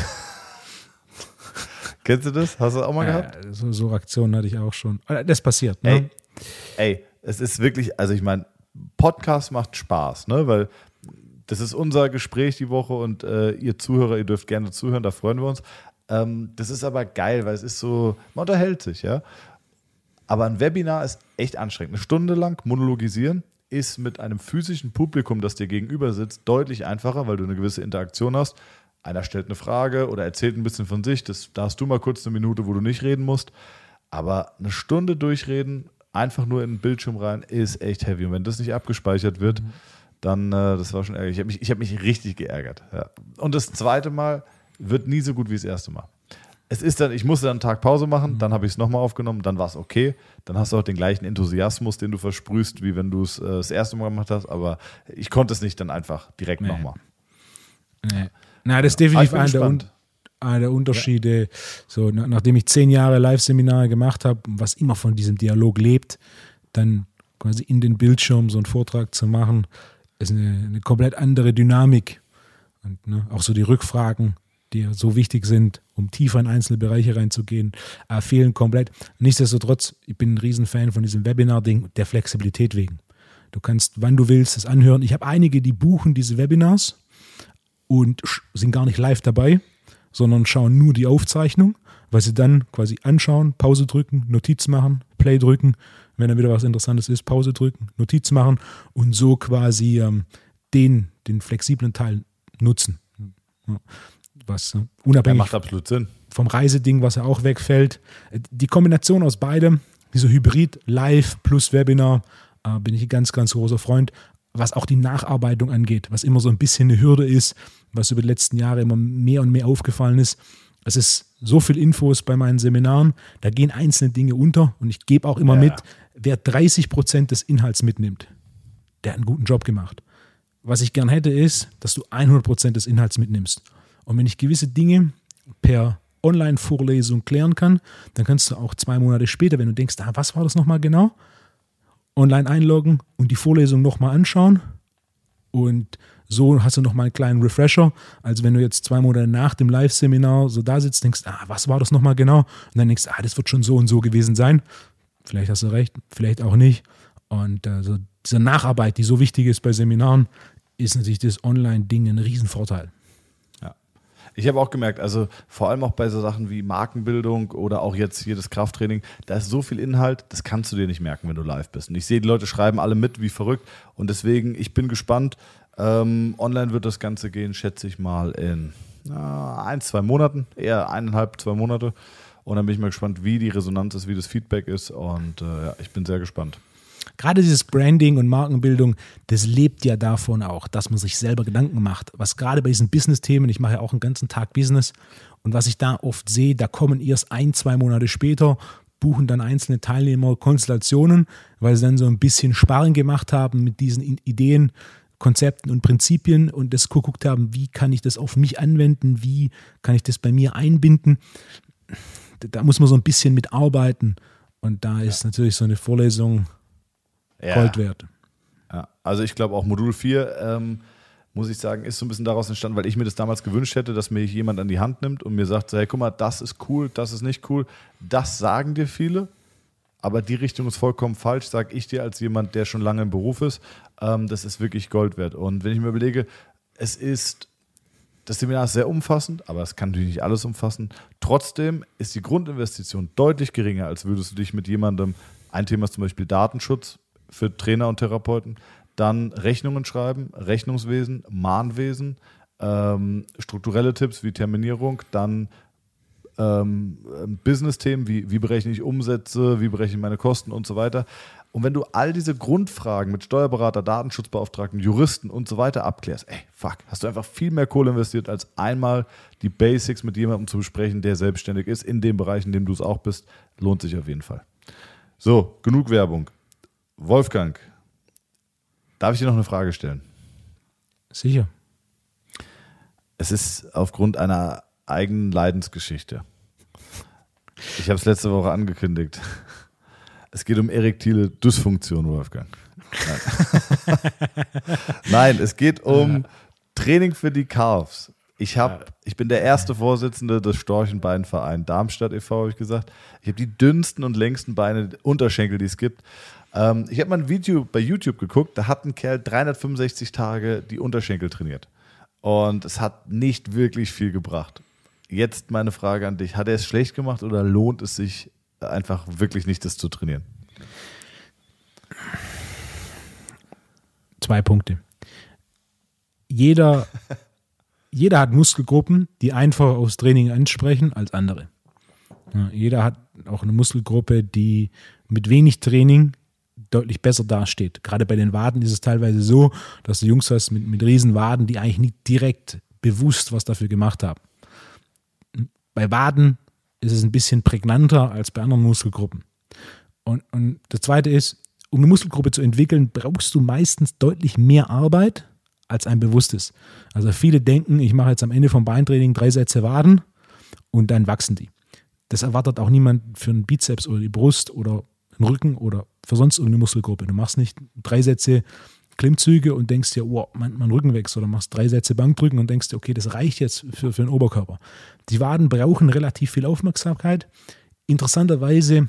Kennst du das? Hast du das auch mal gehabt? So Aktionen hatte ich auch schon. Das passiert, ne? Ey, es ist wirklich, also ich meine, Podcast macht Spaß, ne? Weil das ist unser Gespräch die Woche und ihr Zuhörer, ihr dürft gerne zuhören, da freuen wir uns. Das ist aber geil, weil es ist so, man unterhält sich, ja. Aber ein Webinar ist echt anstrengend. 1 Stunde lang monologisieren ist mit einem physischen Publikum, das dir gegenüber sitzt, deutlich einfacher, weil du eine gewisse Interaktion hast. Einer stellt eine Frage oder erzählt ein bisschen von sich. Da hast du mal kurz 1 Minute, wo du nicht reden musst. Aber 1 Stunde durchreden, einfach nur in den Bildschirm rein, ist echt heavy. Und wenn das nicht abgespeichert wird, dann, das war schon ärgerlich. Ich hab mich richtig geärgert. Ja. Und das zweite Mal wird nie so gut wie das erste Mal. Ich musste dann einen Tag Pause machen, dann habe ich es nochmal aufgenommen, dann war es okay. Dann hast du auch den gleichen Enthusiasmus, den du versprühst, wie wenn du es das erste Mal gemacht hast. Aber ich konnte es nicht dann einfach direkt nochmal. Nee. Na, das ist definitiv einer der Unterschiede. Ja. So, nachdem ich 10 Jahre Live-Seminare gemacht habe, was immer von diesem Dialog lebt, dann quasi in den Bildschirm so einen Vortrag zu machen, ist eine komplett andere Dynamik. Und auch so die Rückfragen, die so wichtig sind, um tiefer in einzelne Bereiche reinzugehen, fehlen komplett. Nichtsdestotrotz, ich bin ein Riesenfan von diesem Webinar-Ding, der Flexibilität wegen. Du kannst, wann du willst, das anhören. Ich habe einige, die buchen diese Webinars und sind gar nicht live dabei, sondern schauen nur die Aufzeichnung, weil sie dann quasi anschauen, Pause drücken, Notiz machen, Play drücken, wenn dann wieder was Interessantes ist, Pause drücken, Notiz machen und so quasi den flexiblen Teil nutzen. Was unabhängig macht absolut Sinn. Vom Reiseding, was ja auch wegfällt. Die Kombination aus beidem, dieser Hybrid, Live plus Webinar, bin ich ein ganz, ganz großer Freund. Was auch die Nacharbeitung angeht, was immer so ein bisschen eine Hürde ist, was über die letzten Jahre immer mehr und mehr aufgefallen ist. Es ist so viel Infos bei meinen Seminaren, da gehen einzelne Dinge unter und ich gebe auch immer mit, wer 30% des Inhalts mitnimmt, der hat einen guten Job gemacht. Was ich gern hätte ist, dass du 100% des Inhalts mitnimmst. Und wenn ich gewisse Dinge per Online-Vorlesung klären kann, dann kannst du auch 2 Monate später, wenn du denkst, was war das nochmal genau, online einloggen und die Vorlesung nochmal anschauen und So hast du nochmal einen kleinen Refresher, als wenn du jetzt 2 Monate nach dem Live-Seminar so da sitzt, denkst, was war das nochmal genau? Und dann denkst, das wird schon so und so gewesen sein. Vielleicht hast du recht, vielleicht auch nicht. Und so diese Nacharbeit, die so wichtig ist bei Seminaren, ist natürlich das Online-Ding ein Riesenvorteil. Ja. Ich habe auch gemerkt, also vor allem auch bei so Sachen wie Markenbildung oder auch jetzt hier das Krafttraining, da ist so viel Inhalt, das kannst du dir nicht merken, wenn du live bist. Und ich sehe, die Leute schreiben alle mit, wie verrückt. Und deswegen, ich bin gespannt. Online wird das Ganze gehen, schätze ich mal, in 1-2 Monaten, eher 1,5-2 Monate. Und dann bin ich mal gespannt, wie die Resonanz ist, wie das Feedback ist. Und ich bin sehr gespannt. Gerade dieses Branding und Markenbildung, das lebt ja davon auch, dass man sich selber Gedanken macht. Was gerade bei diesen Business-Themen, ich mache ja auch einen ganzen Tag Business, und was ich da oft sehe, da kommen erst 1-2 Monate später, buchen dann einzelne Teilnehmer Konstellationen, weil sie dann so ein bisschen Sparring gemacht haben mit diesen Ideen, Konzepten und Prinzipien und das geguckt haben, wie kann ich das auf mich anwenden, wie kann ich das bei mir einbinden. Da muss man so ein bisschen mitarbeiten und da ist natürlich so eine Vorlesung Gold wert. Ja, also ich glaube auch Modul 4, muss ich sagen, ist so ein bisschen daraus entstanden, weil ich mir das damals gewünscht hätte, dass mir jemand an die Hand nimmt und mir sagt, hey, guck mal, das ist cool, das ist nicht cool. Das sagen dir viele, aber die Richtung ist vollkommen falsch, sage ich dir als jemand, der schon lange im Beruf ist. Das ist wirklich Gold wert. Und wenn ich mir überlege, das Seminar ist sehr umfassend, aber es kann natürlich nicht alles umfassen. Trotzdem ist die Grundinvestition deutlich geringer, als würdest du dich mit jemandem, ein Thema ist zum Beispiel Datenschutz für Trainer und Therapeuten, dann Rechnungen schreiben, Rechnungswesen, Mahnwesen, strukturelle Tipps wie Terminierung, dann Business-Themen wie berechne ich Umsätze, wie berechne ich meine Kosten und so weiter. Und wenn du all diese Grundfragen mit Steuerberater, Datenschutzbeauftragten, Juristen und so weiter abklärst, hast du einfach viel mehr Kohle investiert, als einmal die Basics mit jemandem zu besprechen, der selbstständig ist, in dem Bereich, in dem du es auch bist. Lohnt sich auf jeden Fall. So, genug Werbung. Wolfgang, darf ich dir noch eine Frage stellen? Sicher. Es ist aufgrund einer eigenen Leidensgeschichte. Ich habe es letzte Woche angekündigt. Es geht um erektile Dysfunktion, Wolfgang. Nein, es geht um Training für die Calves. Ich bin der erste Vorsitzende des Storchenbeinverein Darmstadt e.V., habe ich gesagt. Ich habe die dünnsten und längsten Beine, Unterschenkel, die es gibt. Ich habe mal ein Video bei YouTube geguckt, da hat ein Kerl 365 Tage die Unterschenkel trainiert. Und es hat nicht wirklich viel gebracht. Jetzt meine Frage an dich. Hat er es schlecht gemacht oder lohnt es sich einfach wirklich nicht, das zu trainieren? 2 Punkte. Jeder hat Muskelgruppen, die einfacher aufs Training ansprechen als andere. Ja, jeder hat auch eine Muskelgruppe, die mit wenig Training deutlich besser dasteht. Gerade bei den Waden ist es teilweise so, dass du Jungs hast mit riesen Waden, die eigentlich nicht direkt bewusst was dafür gemacht haben. Bei Waden ist es ein bisschen prägnanter als bei anderen Muskelgruppen. Und das Zweite ist, um eine Muskelgruppe zu entwickeln, brauchst du meistens deutlich mehr Arbeit als ein bewusstes. Also viele denken, ich mache jetzt am Ende vom Beintraining 3 Sätze Waden und dann wachsen die. Das erwartet auch niemand für einen Bizeps oder die Brust oder den Rücken oder für sonst irgendeine Muskelgruppe. Du machst nicht 3 Sätze Klimmzüge und denkst dir, wow, mein Rücken wächst, oder machst 3 Sätze Bankdrücken und denkst dir, okay, das reicht jetzt für den Oberkörper. Die Waden brauchen relativ viel Aufmerksamkeit. Interessanterweise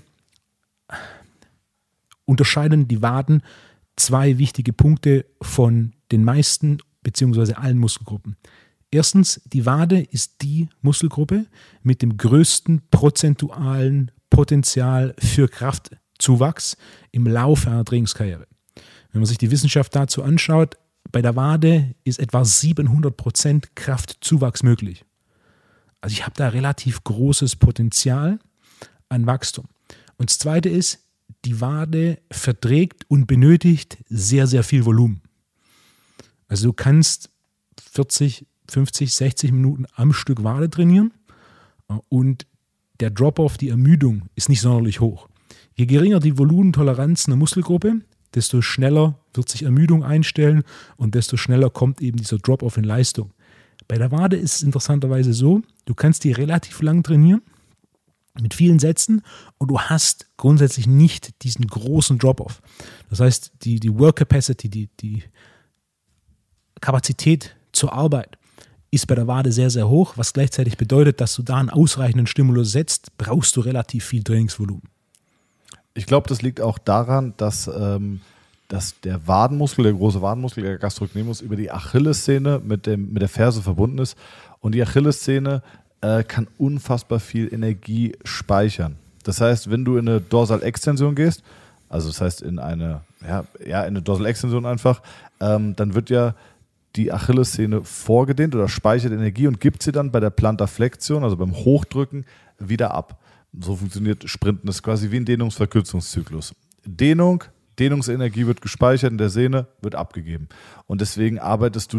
unterscheiden die Waden 2 wichtige Punkte von den meisten bzw. allen Muskelgruppen. Erstens, die Wade ist die Muskelgruppe mit dem größten prozentualen Potenzial für Kraftzuwachs im Laufe einer Trainingskarriere. Wenn man sich die Wissenschaft dazu anschaut, bei der Wade ist etwa 700% Kraftzuwachs möglich. Also ich habe da relativ großes Potenzial an Wachstum. Und das Zweite ist, die Wade verträgt und benötigt sehr, sehr viel Volumen. Also du kannst 40, 50, 60 Minuten am Stück Wade trainieren und der Drop-off, die Ermüdung, ist nicht sonderlich hoch. Je geringer die Volumentoleranz einer Muskelgruppe, desto schneller wird sich Ermüdung einstellen und desto schneller kommt eben dieser Drop-off in Leistung. Bei der Wade ist es interessanterweise so, du kannst die relativ lang trainieren, mit vielen Sätzen, und du hast grundsätzlich nicht diesen großen Drop-off. Das heißt, die Work Capacity, die Kapazität zur Arbeit ist bei der Wade sehr, sehr hoch, was gleichzeitig bedeutet, dass du da einen ausreichenden Stimulus setzt, brauchst du relativ viel Trainingsvolumen. Ich glaube, das liegt auch daran, dass der Wadenmuskel, der große Wadenmuskel, der Gastrocnemius, über die Achillessehne mit der Ferse verbunden ist. Und die Achillessehne kann unfassbar viel Energie speichern. Das heißt, wenn du in eine Dorsalextension gehst, also das heißt in eine Dorsalextension einfach, dann wird ja die Achillessehne vorgedehnt oder speichert Energie und gibt sie dann bei der Plantarflexion, also beim Hochdrücken, wieder ab. So funktioniert Sprinten. Das ist quasi wie ein Dehnungsverkürzungszyklus. Dehnungsenergie wird gespeichert in der Sehne, wird abgegeben. Und deswegen arbeitest du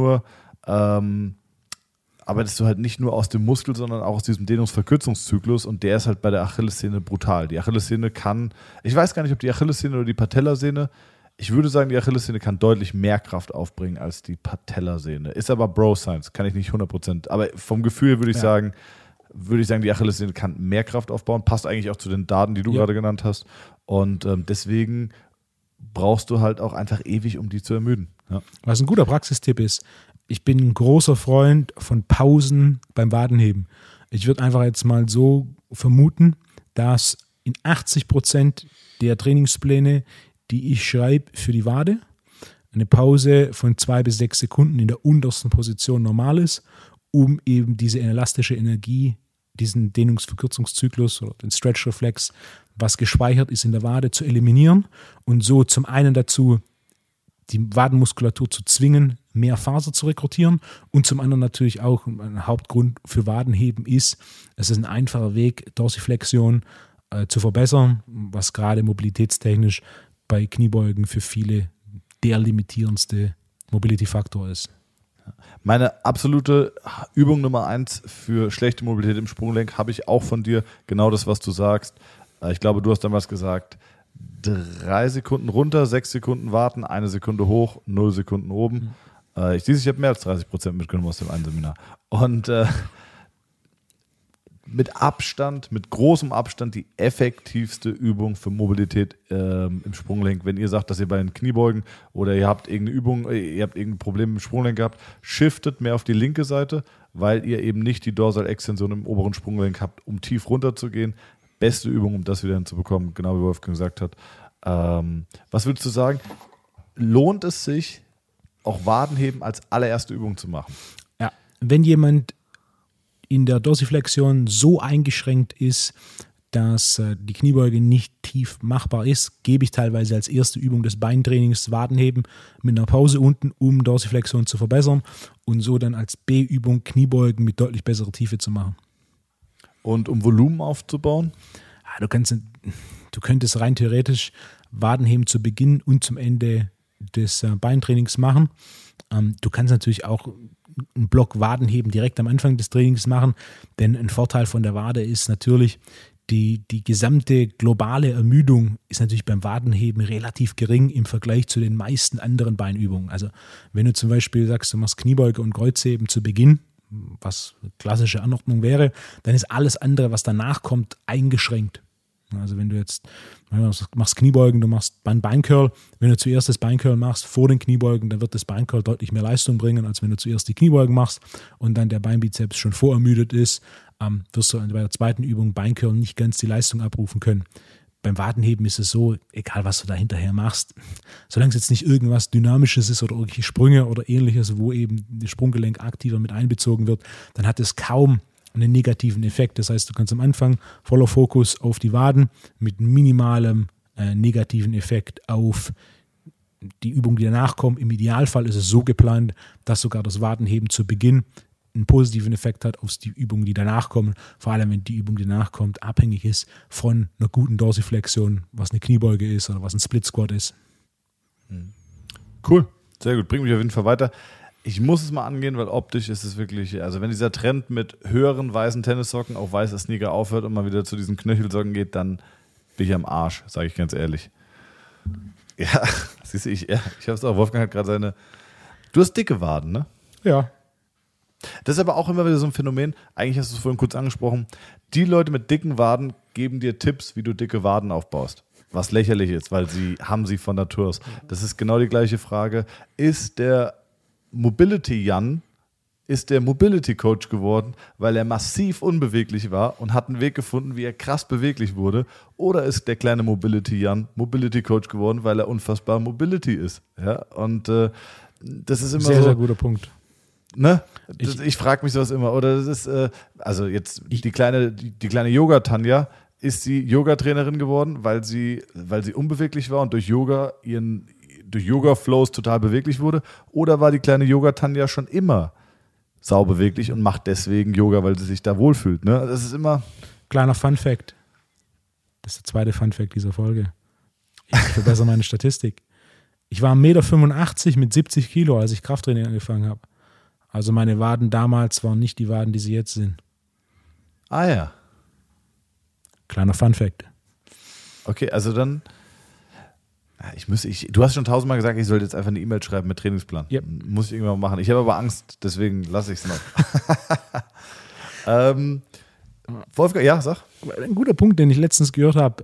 halt nicht nur aus dem Muskel, sondern auch aus diesem Dehnungsverkürzungszyklus und der ist halt bei der Achillessehne brutal. Die Achillessehne ich weiß gar nicht, ob die Achillessehne oder die Patellasehne, ich würde sagen, die Achillessehne kann deutlich mehr Kraft aufbringen als die Patellasehne. Ist aber Bro-Science, kann ich nicht 100%. Aber vom Gefühl würde ich sagen, die Achillessehne kann mehr Kraft aufbauen. Passt eigentlich auch zu den Daten, die du gerade genannt hast. Und deswegen brauchst du halt auch einfach ewig, um die zu ermüden. Ja. Was ein guter Praxistipp ist, ich bin ein großer Freund von Pausen beim Wadenheben. Ich würde einfach jetzt mal so vermuten, dass in 80% der Trainingspläne, die ich schreibe für die Wade, eine Pause von 2 bis 6 Sekunden in der untersten Position normal ist, um eben diese elastische Energie, diesen Dehnungsverkürzungszyklus oder den Stretch-Reflex, was gespeichert ist in der Wade, zu eliminieren und so zum einen dazu die Wadenmuskulatur zu zwingen, mehr Faser zu rekrutieren und zum anderen natürlich auch ein Hauptgrund für Wadenheben ist, es ist ein einfacher Weg, Dorsiflexion zu verbessern, was gerade mobilitätstechnisch bei Kniebeugen für viele der limitierendste Mobility-Faktor ist. Meine absolute Übung Nummer 1 für schlechte Mobilität im Sprunggelenk habe ich auch von dir, genau das, was du sagst. Ich glaube, du hast damals gesagt, 3 Sekunden runter, 6 Sekunden warten, 1 Sekunde hoch, 0 Sekunden oben. Ich habe mehr als 30% mitgenommen aus dem einen Seminar. Und mit großem Abstand die effektivste Übung für Mobilität im Sprunggelenk. Wenn ihr sagt, dass ihr bei den Kniebeugen oder ihr habt irgendeine Übung, ihr habt irgendein Problem im Sprunggelenk gehabt, shiftet mehr auf die linke Seite, weil ihr eben nicht die Dorsalextension im oberen Sprunggelenk habt, um tief runter zu gehen. Beste Übung, um das wieder hinzubekommen, genau wie Wolfgang gesagt hat. Was würdest du sagen? Lohnt es sich, auch Wadenheben als allererste Übung zu machen? Ja, wenn jemand in der Dorsiflexion so eingeschränkt ist, dass die Kniebeuge nicht tief machbar ist, gebe ich teilweise als erste Übung des Beintrainings Wadenheben mit einer Pause unten, um Dorsiflexion zu verbessern und so dann als B-Übung Kniebeugen mit deutlich besserer Tiefe zu machen. Und um Volumen aufzubauen? Du könntest rein theoretisch Wadenheben zu Beginn und zum Ende des Beintrainings machen. Du kannst natürlich auch einen Block Wadenheben direkt am Anfang des Trainings machen, denn ein Vorteil von der Wade ist natürlich, die gesamte globale Ermüdung ist natürlich beim Wadenheben relativ gering im Vergleich zu den meisten anderen Beinübungen. Also wenn du zum Beispiel sagst, du machst Kniebeuge und Kreuzheben zu Beginn, was eine klassische Anordnung wäre, dann ist alles andere, was danach kommt, eingeschränkt. Also wenn du jetzt machst Kniebeugen, du machst Beincurl, wenn du zuerst das Beincurl machst vor den Kniebeugen, dann wird das Beincurl deutlich mehr Leistung bringen, als wenn du zuerst die Kniebeugen machst und dann der Beinbizeps schon vorermüdet ist, wirst du bei der zweiten Übung Beincurl nicht ganz die Leistung abrufen können. Beim Wadenheben ist es so, egal was du da hinterher machst, solange es jetzt nicht irgendwas Dynamisches ist oder irgendwelche Sprünge oder ähnliches, wo eben das Sprunggelenk aktiver mit einbezogen wird, dann hat es kaum einen negativen Effekt. Das heißt, du kannst am Anfang voller Fokus auf die Waden mit minimalem negativen Effekt auf die Übung, die danach kommt. Im Idealfall ist es so geplant, dass sogar das Wadenheben zu Beginn einen positiven Effekt hat auf die Übungen, die danach kommen. Vor allem, wenn die Übung, die danach kommt, abhängig ist von einer guten Dorsiflexion, was eine Kniebeuge ist oder was ein Split Squat ist. Cool, sehr gut. Bringt mich auf jeden Fall weiter. Ich muss es mal angehen, weil optisch ist es wirklich, also wenn dieser Trend mit höheren weißen Tennissocken auf weiße Sneaker aufhört und mal wieder zu diesen Knöchelsocken geht, dann bin ich am Arsch, sage ich ganz ehrlich. Ja, siehst du, ich habe es auch, Wolfgang hat gerade seine, du hast dicke Waden, ne? Ja. Das ist aber auch immer wieder so ein Phänomen, eigentlich hast du es vorhin kurz angesprochen, die Leute mit dicken Waden geben dir Tipps, wie du dicke Waden aufbaust. Was lächerlich ist, weil sie haben sie von Natur aus. Das ist genau die gleiche Frage. Ist der Mobility Jan ist der Mobility Coach geworden, weil er massiv unbeweglich war und hat einen Weg gefunden, wie er krass beweglich wurde? Oder ist der kleine Mobility Jan Mobility Coach geworden, weil er unfassbar Mobility ist? Ja, und das ist immer sehr, so. Sehr guter Punkt. Ne? Ich frage mich sowas immer. Oder das ist, also jetzt die kleine Yoga-Tanja, ist sie Yoga-Trainerin geworden, weil sie unbeweglich war und durch Yoga-Flows total beweglich wurde? Oder war die kleine Yoga-Tanja schon immer saubeweglich und macht deswegen Yoga, weil sie sich da wohlfühlt? Ne? Das ist immer. Kleiner Fun-Fact. Das ist der zweite Fun-Fact dieser Folge. Ich verbessere meine Statistik. Ich war 1,85 Meter mit 70 Kilo, als ich Krafttraining angefangen habe. Also meine Waden damals waren nicht die Waden, die sie jetzt sind. Ah ja. Kleiner Fun-Fact. Okay, also dann, du hast schon 1000-mal gesagt, ich sollte jetzt einfach eine E-Mail schreiben mit Trainingsplan. Yep. Muss ich irgendwann mal machen. Ich habe aber Angst, deswegen lasse ich es noch. Wolfgang, ja, sag. Ein guter Punkt, den ich letztens gehört habe.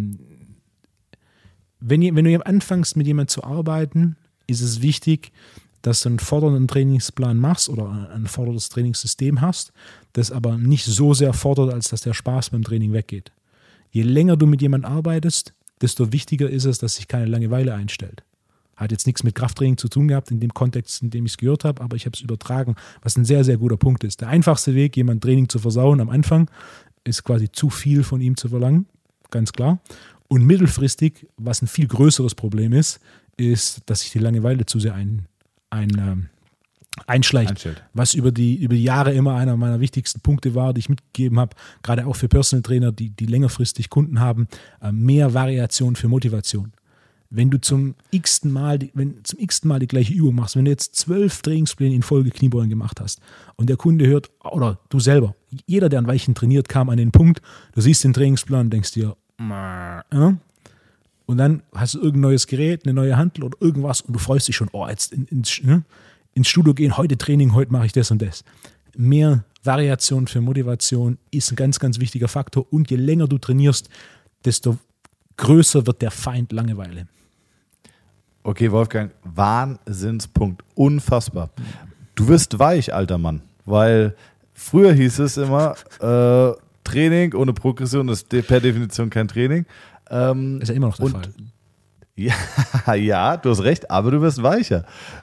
Wenn du anfängst, mit jemandem zu arbeiten, ist es wichtig, dass du einen fordernden Trainingsplan machst oder ein forderndes Trainingssystem hast, das aber nicht so sehr fordert, als dass der Spaß beim Training weggeht. Je länger du mit jemandem arbeitest, desto wichtiger ist es, dass sich keine Langeweile einstellt. Hat jetzt nichts mit Krafttraining zu tun gehabt, in dem Kontext, in dem ich es gehört habe, aber ich habe es übertragen, was ein sehr, sehr guter Punkt ist. Der einfachste Weg, jemand Training zu versauen am Anfang, ist quasi zu viel von ihm zu verlangen, ganz klar. Und mittelfristig, was ein viel größeres Problem ist, dass sich die Langeweile zu sehr einschleicht. Was über die Jahre immer einer meiner wichtigsten Punkte war, die ich mitgegeben habe, gerade auch für Personal Trainer, die längerfristig Kunden haben, mehr Variation für Motivation. Wenn du zum x-ten Mal die gleiche Übung machst, wenn du jetzt 12 Trainingspläne in Folge Kniebeugen gemacht hast und der Kunde hört, oder du selber, jeder, der an Weichen trainiert, kam an den Punkt, du siehst den Trainingsplan und denkst dir, und dann hast du irgendein neues Gerät, eine neue Hantel oder irgendwas und du freust dich schon, jetzt ins Studio gehen, heute Training, heute mache ich das und das. Mehr Variation für Motivation ist ein ganz, ganz wichtiger Faktor und je länger du trainierst, desto größer wird der Feind Langeweile. Okay, Wolfgang, Wahnsinnspunkt, unfassbar. Du wirst weich, alter Mann, weil früher hieß es immer, Training ohne Progression ist per Definition kein Training. Ist ja immer noch der Fall. Ja, du hast recht, aber du wirst weicher.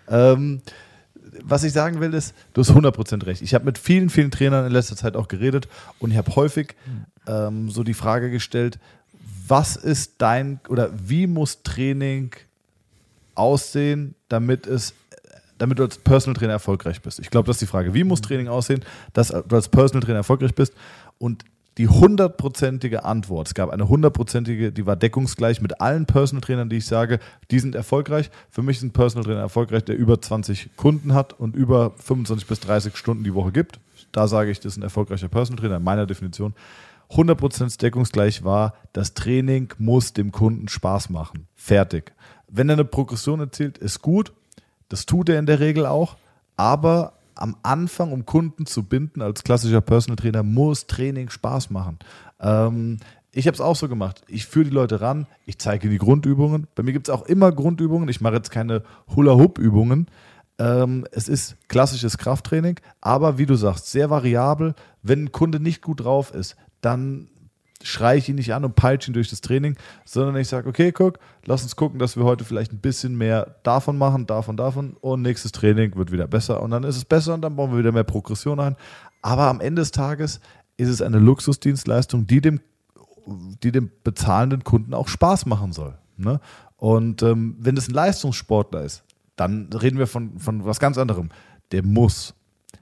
Was ich sagen will ist, du hast 100% recht. Ich habe mit vielen, vielen Trainern in letzter Zeit auch geredet und ich habe häufig so die Frage gestellt, was ist wie muss Training aussehen, damit du als Personal Trainer erfolgreich bist? Ich glaube, das ist die Frage. Wie muss Training aussehen, dass du als Personal Trainer erfolgreich bist? Und die 100%ige Antwort, es gab eine 100%ige, die war deckungsgleich mit allen Personal Trainern, die ich sage, die sind erfolgreich. Für mich ist ein Personal Trainer erfolgreich, der über 20 Kunden hat und über 25 bis 30 Stunden die Woche gibt. Da sage ich, das ist ein erfolgreicher Personal Trainer, in meiner Definition. 100% deckungsgleich war, das Training muss dem Kunden Spaß machen. Fertig. Wenn er eine Progression erzielt, ist gut. Das tut er in der Regel auch. Aber am Anfang, um Kunden zu binden, als klassischer Personal Trainer, muss Training Spaß machen. Ich habe es auch so gemacht. Ich führe die Leute ran, ich zeige ihnen die Grundübungen. Bei mir gibt es auch immer Grundübungen. Ich mache jetzt keine Hula-Hoop-Übungen. Es ist klassisches Krafttraining, aber wie du sagst, sehr variabel. Wenn ein Kunde nicht gut drauf ist, dann schreie ich ihn nicht an und peitsche ihn durch das Training, sondern ich sage, okay, lass uns gucken, dass wir heute vielleicht ein bisschen mehr davon machen, davon und nächstes Training wird wieder besser und dann ist es besser und dann bauen wir wieder mehr Progression ein. Aber am Ende des Tages ist es eine Luxusdienstleistung, die dem bezahlenden Kunden auch Spaß machen soll. Ne? Und wenn es ein Leistungssportler ist, dann reden wir von was ganz anderem. Der muss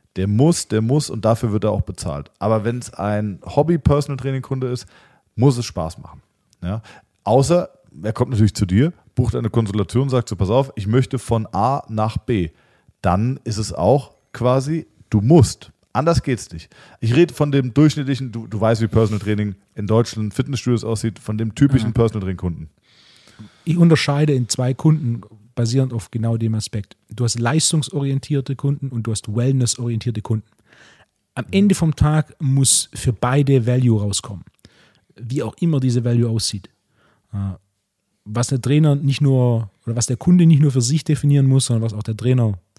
und dafür wird er auch bezahlt. Aber wenn es ein Hobby-Personal-Training-Kunde ist, muss es Spaß machen. Ja? Außer, er kommt natürlich zu dir, bucht eine Konsultation, sagt so, pass auf, ich möchte von A nach B. Dann ist es auch quasi, du musst. Anders geht's nicht. Ich rede von dem durchschnittlichen, du weißt, wie Personal-Training in Deutschland Fitnessstudios aussieht, von dem typischen Personal-Training-Kunden. Ich unterscheide in zwei Kunden, basierend auf genau dem Aspekt. Du hast leistungsorientierte Kunden und du hast wellnessorientierte Kunden. Am Ende vom Tag muss für beide Value rauskommen. Wie auch immer diese Value aussieht. Was der Trainer nicht nur, oder was der Kunde nicht nur für sich definieren muss, sondern was auch der Trainer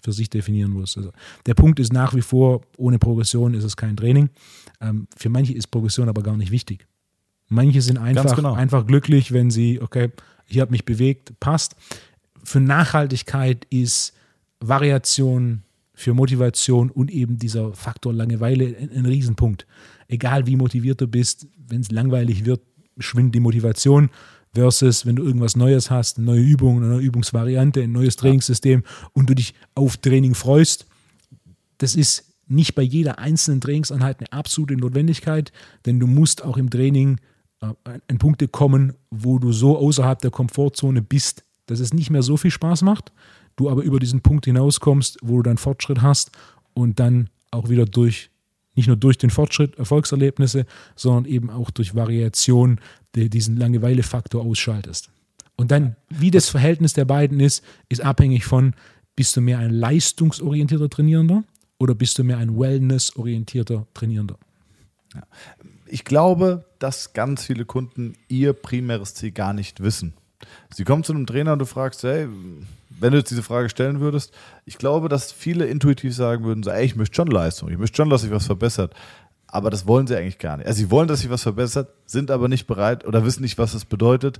für sich definieren muss. Also der Punkt ist nach wie vor, ohne Progression ist es kein Training. Für manche ist Progression aber gar nicht wichtig. Manche sind einfach glücklich, wenn sie, okay, ich habe mich bewegt, passt. Für Nachhaltigkeit ist Variation, für Motivation und eben dieser Faktor Langeweile ein Riesenpunkt. Egal wie motiviert du bist, wenn es langweilig wird, schwindet die Motivation versus wenn du irgendwas Neues hast, eine neue Übung, eine neue Übungsvariante, ein neues Trainingssystem und du dich auf Training freust. Das ist nicht bei jeder einzelnen Trainingseinheit eine absolute Notwendigkeit, denn du musst auch im Training an Punkte kommen, wo du so außerhalb der Komfortzone bist, dass es nicht mehr so viel Spaß macht, du aber über diesen Punkt hinauskommst, wo du dann Fortschritt hast und dann auch wieder nicht nur durch den Fortschritt Erfolgserlebnisse, sondern eben auch durch Variation diesen Langeweile-Faktor ausschaltest. Und dann, wie das Verhältnis der beiden ist abhängig von, bist du mehr ein leistungsorientierter Trainierender oder bist du mehr ein wellnessorientierter Trainierender? Ja. Ich glaube, dass ganz viele Kunden ihr primäres Ziel gar nicht wissen. Sie kommen zu einem Trainer und du fragst, hey, wenn du jetzt diese Frage stellen würdest, ich glaube, dass viele intuitiv sagen würden, so, ey, ich möchte schon Leistung, ich möchte schon, dass sich was verbessert. Aber das wollen sie eigentlich gar nicht. Also sie wollen, dass sich was verbessert, sind aber nicht bereit oder wissen nicht, was es bedeutet,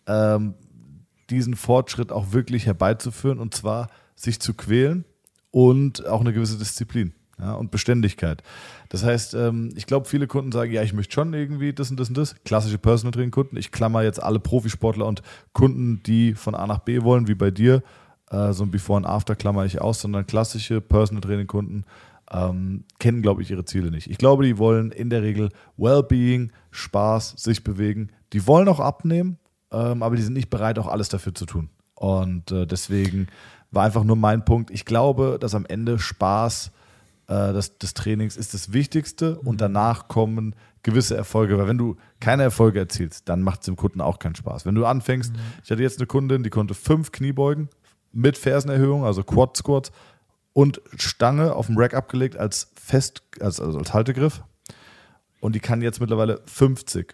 diesen Fortschritt auch wirklich herbeizuführen und zwar sich zu quälen und auch eine gewisse Disziplin, ja, und Beständigkeit. Das heißt, ich glaube, viele Kunden sagen, ja, ich möchte schon irgendwie das und das und das. Klassische Personal Training Kunden. Ich klammer jetzt alle Profisportler und Kunden, die von A nach B wollen, wie bei dir. So ein Before und After klammer ich aus, sondern klassische Personal Training Kunden kennen, glaube ich, ihre Ziele nicht. Ich glaube, die wollen in der Regel Wellbeing, Spaß, sich bewegen. Die wollen auch abnehmen, aber die sind nicht bereit, auch alles dafür zu tun. Und deswegen war einfach nur mein Punkt. Ich glaube, dass am Ende Spaß des Trainings ist das Wichtigste und danach kommen gewisse Erfolge, weil wenn du keine Erfolge erzielst, dann macht es dem Kunden auch keinen Spaß. Wenn du anfängst, ich hatte jetzt eine Kundin, die konnte 5 Kniebeugen mit Fersenerhöhung, also Quad Squats und Stange auf dem Rack abgelegt als Haltegriff und die kann jetzt mittlerweile 50.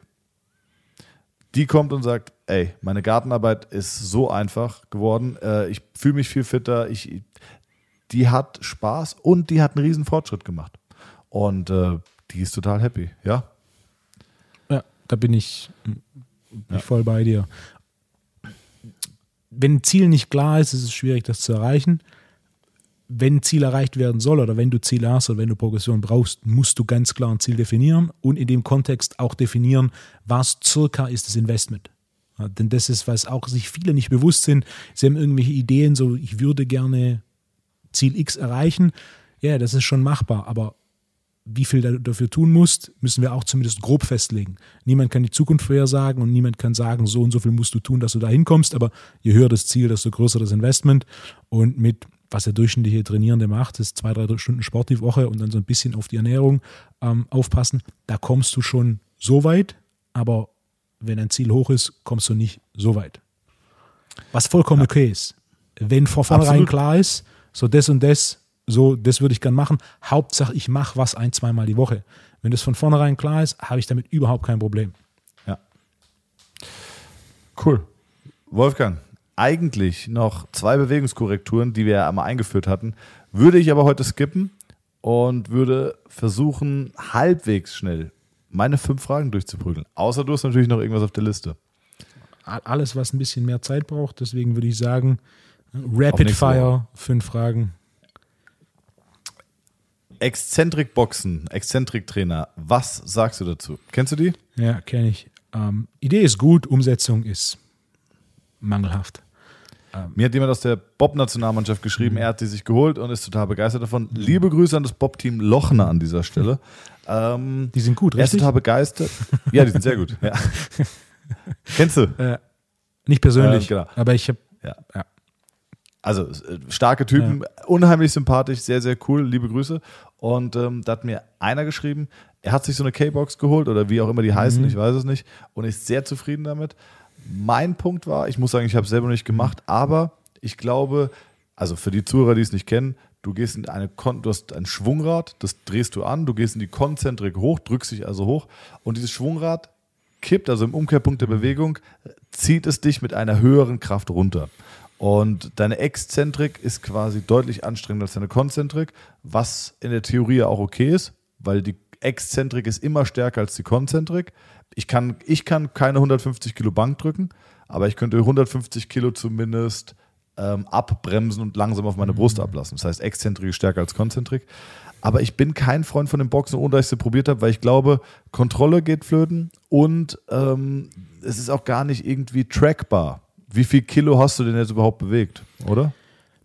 Die kommt und sagt, ey, meine Gartenarbeit ist so einfach geworden, ich fühle mich viel fitter, die hat Spaß und die hat einen riesen Fortschritt gemacht. Und die ist total happy, ja? Ja, da bin ich voll bei dir. Wenn ein Ziel nicht klar ist, ist es schwierig, das zu erreichen. Wenn ein Ziel erreicht werden soll oder wenn du Ziele hast oder wenn du Progression brauchst, musst du ganz klar ein Ziel definieren und in dem Kontext auch definieren, was circa ist das Investment. Ja, denn das ist, was auch sich viele nicht bewusst sind. Sie haben irgendwelche Ideen, so ich würde gerne Ziel X erreichen. Ja, das ist schon machbar, aber wie viel du dafür tun musst, müssen wir auch zumindest grob festlegen. Niemand kann die Zukunft vorhersagen und niemand kann sagen, so und so viel musst du tun, dass du da hinkommst, aber je höher das Ziel, desto größer das Investment und mit, was der durchschnittliche Trainierende macht, ist 2-3 Stunden Sport die Woche und dann so ein bisschen auf die Ernährung aufpassen, da kommst du schon so weit, aber wenn ein Ziel hoch ist, kommst du nicht so weit. Was vollkommen okay ist. Wenn vor vornherein klar ist, so das und das, so das würde ich gern machen. Hauptsache, ich mache was 1-2 Mal die Woche. Wenn das von vornherein klar ist, habe ich damit überhaupt kein Problem. Ja. Cool. Wolfgang, eigentlich noch 2 Bewegungskorrekturen, die wir ja einmal eingeführt hatten, würde ich aber heute skippen und würde versuchen, halbwegs schnell meine 5 Fragen durchzuprügeln. Außer du hast natürlich noch irgendwas auf der Liste. Alles, was ein bisschen mehr Zeit braucht, deswegen würde ich sagen, Rapid Fire, 5 Fragen. Exzentrik-Boxen, Exzentrik-Trainer, was sagst du dazu? Kennst du die? Ja, kenne ich. Idee ist gut, Umsetzung ist mangelhaft. Mir hat jemand aus der Bob-Nationalmannschaft geschrieben, er hat sie sich geholt und ist total begeistert davon. Liebe Grüße an das Bob-Team Lochner an dieser Stelle. Die sind gut, richtig? Er ist total begeistert. Ja, die sind sehr gut. Ja. Kennst du? Nicht persönlich, genau. Aber ich habe... Ja. Also starke Typen, unheimlich sympathisch, sehr, sehr cool, liebe Grüße. Und da hat mir einer geschrieben, er hat sich so eine K-Box geholt oder wie auch immer die heißen, ich weiß es nicht, und ist sehr zufrieden damit. Mein Punkt war, ich muss sagen, ich habe es selber nicht gemacht, aber ich glaube, also für die Zuhörer, die es nicht kennen, du gehst in du hast ein Schwungrad, das drehst du an, du gehst in die Konzentrik hoch, drückst dich also hoch und dieses Schwungrad kippt, also im Umkehrpunkt der Bewegung, zieht es dich mit einer höheren Kraft runter. Und deine Exzentrik ist quasi deutlich anstrengender als deine Konzentrik, was in der Theorie auch okay ist, weil die Exzentrik ist immer stärker als die Konzentrik. Ich kann keine 150 Kilo Bank drücken, aber ich könnte 150 Kilo zumindest abbremsen und langsam auf meine Brust ablassen. Das heißt, Exzentrik ist stärker als Konzentrik. Aber ich bin kein Freund von dem Boxen, ohne dass ich es probiert habe, weil ich glaube, Kontrolle geht flöten und es ist auch gar nicht irgendwie trackbar. Wie viel Kilo hast du denn jetzt überhaupt bewegt, oder?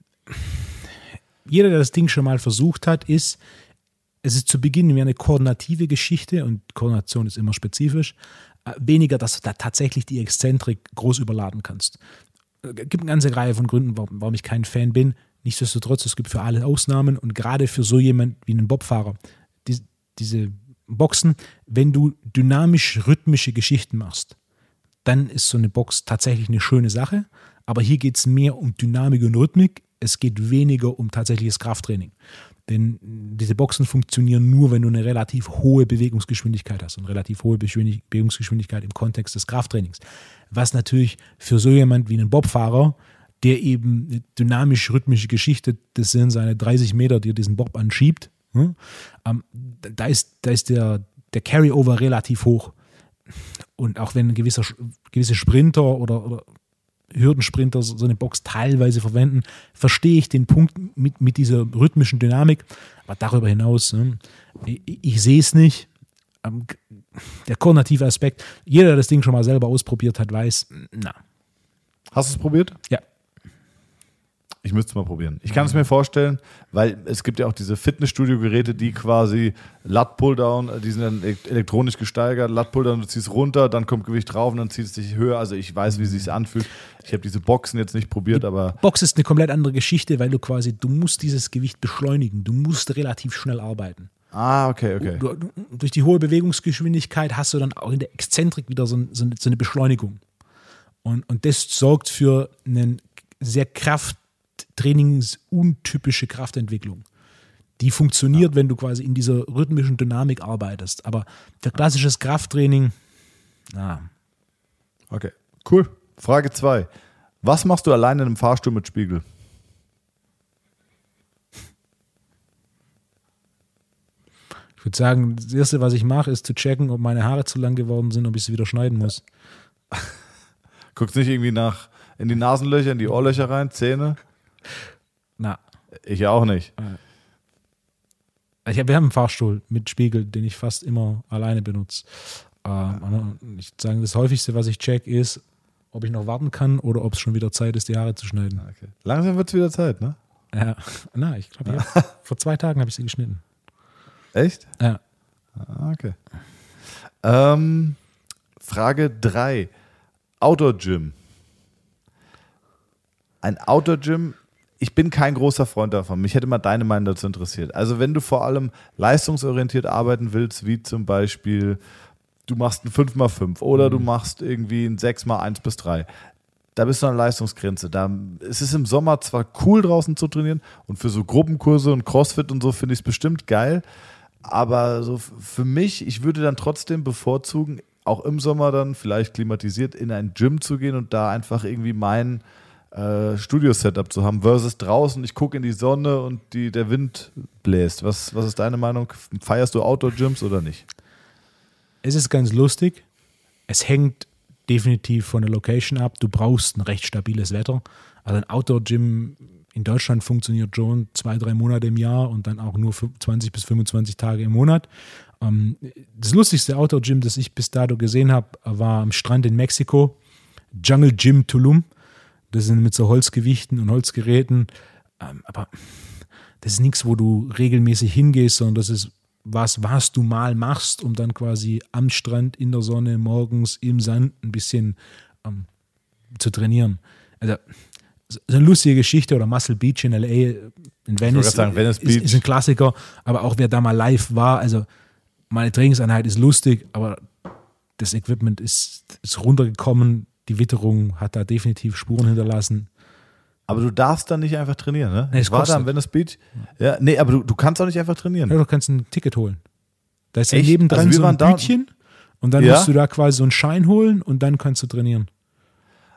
Jeder, der das Ding schon mal versucht hat, es ist zu Beginn mehr eine koordinative Geschichte und Koordination ist immer spezifisch. Weniger, dass du da tatsächlich die Exzentrik groß überladen kannst. Es gibt eine ganze Reihe von Gründen, warum ich kein Fan bin. Nichtsdestotrotz, es gibt für alle Ausnahmen und gerade für so jemand wie einen Bobfahrer, diese Boxen, wenn du dynamisch-rhythmische Geschichten machst, dann ist so eine Box tatsächlich eine schöne Sache. Aber hier geht es mehr um Dynamik und Rhythmik. Es geht weniger um tatsächliches Krafttraining. Denn diese Boxen funktionieren nur, wenn du eine relativ hohe Bewegungsgeschwindigkeit hast. Und relativ hohe Bewegungsgeschwindigkeit im Kontext des Krafttrainings. Was natürlich für so jemand wie einen Bobfahrer, der eben eine dynamisch-rhythmische Geschichte, das sind seine 30 Meter, die er diesen Bob anschiebt, da ist der Carryover relativ hoch. Und auch wenn gewisse Sprinter oder Hürdensprinter so eine Box teilweise verwenden, verstehe ich den Punkt mit dieser rhythmischen Dynamik. Aber darüber hinaus, ich sehe es nicht. Der koordinative Aspekt, jeder, der das Ding schon mal selber ausprobiert hat, weiß, na. Hast du es probiert? Ja. Ich müsste es mal probieren. Ich kann es mir vorstellen, weil es gibt ja auch diese Fitnessstudio-Geräte, die quasi Lat-Pulldown, die sind dann elektronisch gesteigert, Lat-Pulldown, du ziehst runter, dann kommt Gewicht drauf und dann ziehst du dich höher. Also ich weiß, wie es sich anfühlt. Ich habe diese Boxen jetzt nicht probiert, aber... Box ist eine komplett andere Geschichte, weil du musst dieses Gewicht beschleunigen. Du musst relativ schnell arbeiten. Ah, okay. Durch die hohe Bewegungsgeschwindigkeit hast du dann auch in der Exzentrik wieder so eine Beschleunigung. Und das sorgt für einen sehr trainingsuntypische Kraftentwicklung. Die funktioniert, wenn du quasi in dieser rhythmischen Dynamik arbeitest. Aber für klassisches Krafttraining, Okay, cool. Frage 2. Was machst du alleine in einem Fahrstuhl mit Spiegel? Ich würde sagen, das Erste, was ich mache, ist zu checken, ob meine Haare zu lang geworden sind, ob ich sie wieder schneiden muss. Guckst nicht irgendwie in die Nasenlöcher, in die Ohrlöcher rein, Zähne? Na. Ich auch nicht. Wir haben einen Fahrstuhl mit Spiegel, den ich fast immer alleine benutze. Ich würde sagen, das häufigste, was ich check, ist, ob ich noch warten kann oder ob es schon wieder Zeit ist, die Haare zu schneiden. Okay. Langsam wird es wieder Zeit, ne? Ja. Ich glaube, vor 2 Tagen habe ich sie geschnitten. Echt? Ja. Okay. Frage 3. Outdoor-Gym. Ein Outdoor-Gym, ich bin kein großer Freund davon. Mich hätte mal deine Meinung dazu interessiert. Also wenn du vor allem leistungsorientiert arbeiten willst, wie zum Beispiel, du machst ein 5x5 oder du machst irgendwie ein 6x1 bis 3, da bist du an der Leistungsgrenze. Es ist im Sommer zwar cool draußen zu trainieren und für so Gruppenkurse und Crossfit und so finde ich es bestimmt geil, aber so für mich, ich würde dann trotzdem bevorzugen, auch im Sommer dann vielleicht klimatisiert in ein Gym zu gehen und da einfach irgendwie mein Studio-Setup zu haben versus draußen, ich gucke in die Sonne und der Wind bläst. Was ist deine Meinung? Feierst du Outdoor-Gyms oder nicht? Es ist ganz lustig. Es hängt definitiv von der Location ab. Du brauchst ein recht stabiles Wetter. Also ein Outdoor-Gym in Deutschland funktioniert schon 2-3 Monate im Jahr und dann auch nur 20 bis 25 Tage im Monat. Das lustigste Outdoor-Gym, das ich bis dato gesehen habe, war am Strand in Mexiko. Jungle Gym Tulum. Das sind mit so Holzgewichten und Holzgeräten. Aber das ist nichts, wo du regelmäßig hingehst, sondern das ist was du mal machst, um dann quasi am Strand in der Sonne morgens im Sand ein bisschen zu trainieren. Also so eine lustige Geschichte, oder Muscle Beach in L.A. in Venice, Venice Beach ist ein Klassiker, aber auch wer da mal live war, also meine Trainingseinheit ist lustig, aber das Equipment ist runtergekommen, die Witterung hat da definitiv Spuren hinterlassen. Aber du darfst dann nicht einfach trainieren, ne? Nee, ich war da am Venice Beach. Ja, nee, aber du kannst auch nicht einfach trainieren. Ja, du kannst ein Ticket holen. Da ist Echt? nebendran Also so ein Bütchen und dann musst du da quasi so einen Schein holen und dann kannst du trainieren.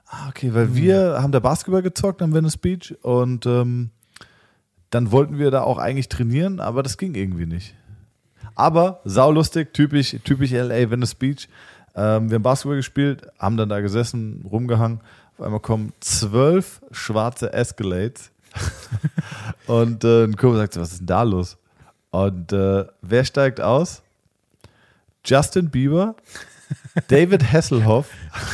Okay, weil wir haben da Basketball gezockt am Venice Beach und dann wollten wir da auch eigentlich trainieren, aber das ging irgendwie nicht. Aber saulustig, typisch LA, Venice Beach. Wir haben Basketball gespielt, haben dann da gesessen, rumgehangen. Auf einmal kommen 12 schwarze Escalades. Und ein Kumpel sagt so, was ist denn da los? Und wer steigt aus? Justin Bieber, David Hasselhoff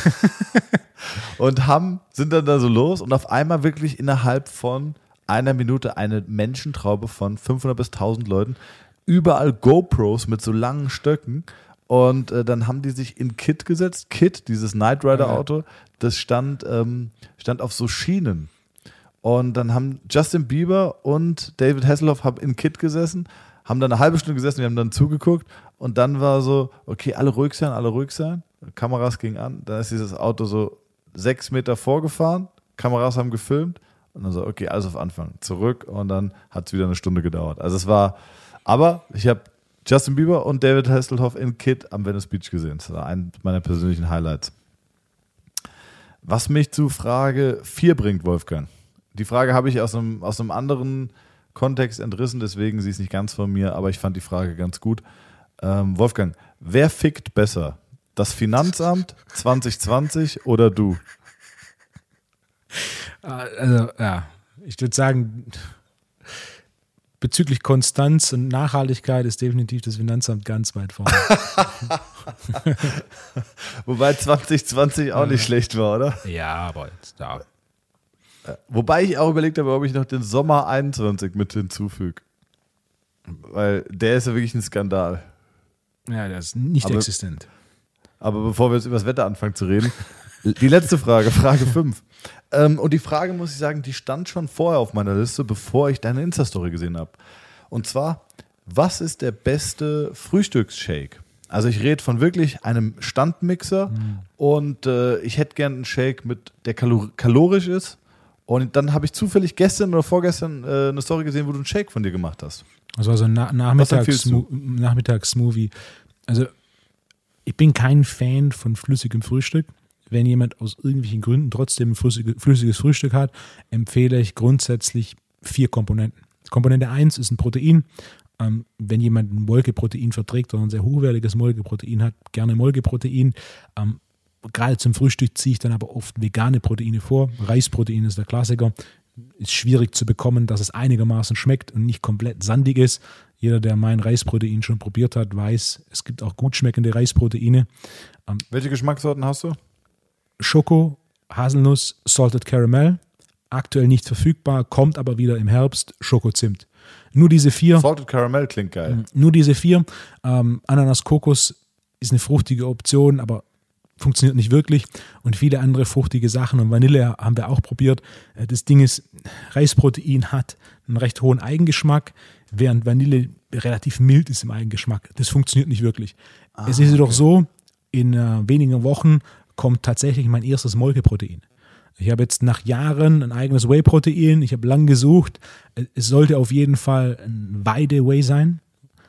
und sind dann da so los und auf einmal wirklich innerhalb von einer Minute eine Menschentraube von 500 bis 1000 Leuten, überall GoPros mit so langen Stöcken und dann haben die sich in KITT gesetzt. KITT, dieses Knight Rider Auto, das stand auf so Schienen. Und dann haben Justin Bieber und David Hasselhoff in KITT gesessen, haben dann eine halbe Stunde gesessen, wir haben dann zugeguckt und dann war so, okay, alle ruhig sein. Kameras gingen an, dann ist dieses Auto so 6 Meter vorgefahren, Kameras haben gefilmt und dann so, okay, alles auf Anfang, zurück und dann hat es wieder eine Stunde gedauert. Also aber ich habe Justin Bieber und David Hasselhoff in KITT am Venice Beach gesehen. Das war ein meiner persönlichen Highlights. Was mich zu Frage 4 bringt, Wolfgang. Die Frage habe ich aus einem anderen Kontext entrissen, deswegen sie ist nicht ganz von mir, aber ich fand die Frage ganz gut. Wolfgang, wer fickt besser? Das Finanzamt 2020 oder du? Also, ja, ich würde sagen, bezüglich Konstanz und Nachhaltigkeit ist definitiv das Finanzamt ganz weit vorne. Wobei 2020 auch nicht schlecht war, oder? Ja, aber ja. Wobei ich auch überlegt habe, ob ich noch den Sommer 21 mit hinzufüge. Weil der ist ja wirklich ein Skandal. Ja, der ist nicht existent. Aber bevor wir jetzt über das Wetter anfangen zu reden, die letzte Frage, Frage 5. Und die Frage, muss ich sagen, die stand schon vorher auf meiner Liste, bevor ich deine Insta-Story gesehen habe. Und zwar, was ist der beste Frühstücksshake? Also ich rede von wirklich einem Standmixer und ich hätte gern einen Shake, der kalorisch ist. Und dann habe ich zufällig gestern oder vorgestern eine Story gesehen, wo du einen Shake von dir gemacht hast. Also ein Nachmittags-Smoothie. Also ich bin kein Fan von flüssigem Frühstück. Wenn jemand aus irgendwelchen Gründen trotzdem ein flüssiges Frühstück hat, empfehle ich grundsätzlich 4 Komponenten. Komponente 1 ist ein Protein. Wenn jemand ein Molkeprotein verträgt oder ein sehr hochwertiges Molkeprotein hat, gerne Molkeprotein. Gerade zum Frühstück ziehe ich dann aber oft vegane Proteine vor. Reisprotein ist der Klassiker. Ist schwierig zu bekommen, dass es einigermaßen schmeckt und nicht komplett sandig ist. Jeder, der mein Reisprotein schon probiert hat, weiß, es gibt auch gut schmeckende Reisproteine. Welche Geschmackssorten hast du? Schoko, Haselnuss, Salted Caramel. Aktuell nicht verfügbar, kommt aber wieder im Herbst. Schoko-Zimt. Nur diese 4. Salted Caramel klingt geil. Nur diese 4. Ananas, Kokos ist eine fruchtige Option, aber funktioniert nicht wirklich und viele andere fruchtige Sachen und Vanille haben wir auch probiert. Das Ding ist, Reisprotein hat einen recht hohen Eigengeschmack, während Vanille relativ mild ist im Eigengeschmack. Das funktioniert nicht wirklich. Es ist jedoch so, in wenigen Wochen kommt tatsächlich mein erstes Molkeprotein. Ich habe jetzt nach Jahren ein eigenes Whey-Protein, ich habe lang gesucht. Es sollte auf jeden Fall ein Weide-Whey sein.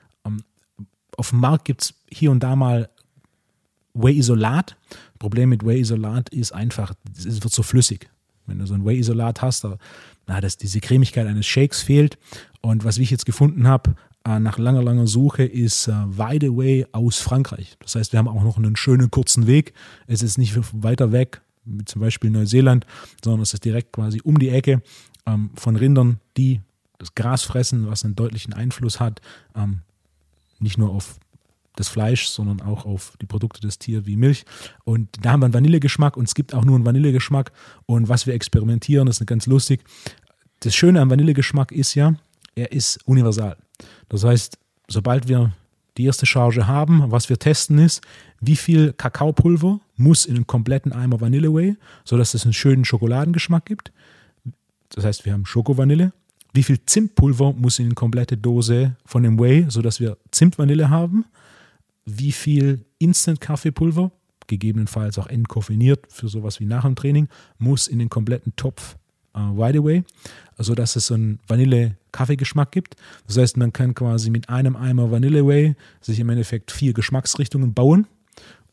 Auf dem Markt gibt es hier und da mal Whey-Isolat. Problem mit Whey-Isolat ist einfach, es wird so flüssig. Wenn du so ein Whey-Isolat hast, diese Cremigkeit eines Shakes fehlt. Und was ich jetzt gefunden habe, nach langer Suche, ist Weide Whey aus Frankreich. Das heißt, wir haben auch noch einen schönen kurzen Weg. Es ist nicht weiter weg, wie zum Beispiel Neuseeland, sondern es ist direkt quasi um die Ecke von Rindern, die das Gras fressen, was einen deutlichen Einfluss hat, nicht nur auf das Fleisch, sondern auch auf die Produkte des Tieres wie Milch. Und da haben wir einen Vanillegeschmack und es gibt auch nur einen Vanillegeschmack. Und was wir experimentieren, ist ganz lustig. Das Schöne am Vanillegeschmack ist ja, er ist universal. Das heißt, sobald wir die erste Charge haben, was wir testen ist, wie viel Kakaopulver muss in einen kompletten Eimer Vanille Whey, sodass es einen schönen Schokoladengeschmack gibt. Das heißt, wir haben Schoko-Vanille. Wie viel Zimtpulver muss in eine komplette Dose von dem Whey, sodass wir Zimtvanille haben. Wie viel Instant-Kaffeepulver, gegebenenfalls auch entkoffeiniert für sowas wie nach dem Training, muss in den kompletten Topf Wide Away, sodass es so einen Vanille-Kaffeegeschmack gibt. Das heißt, man kann quasi mit einem Eimer Vanille Whey sich im Endeffekt 4 Geschmacksrichtungen bauen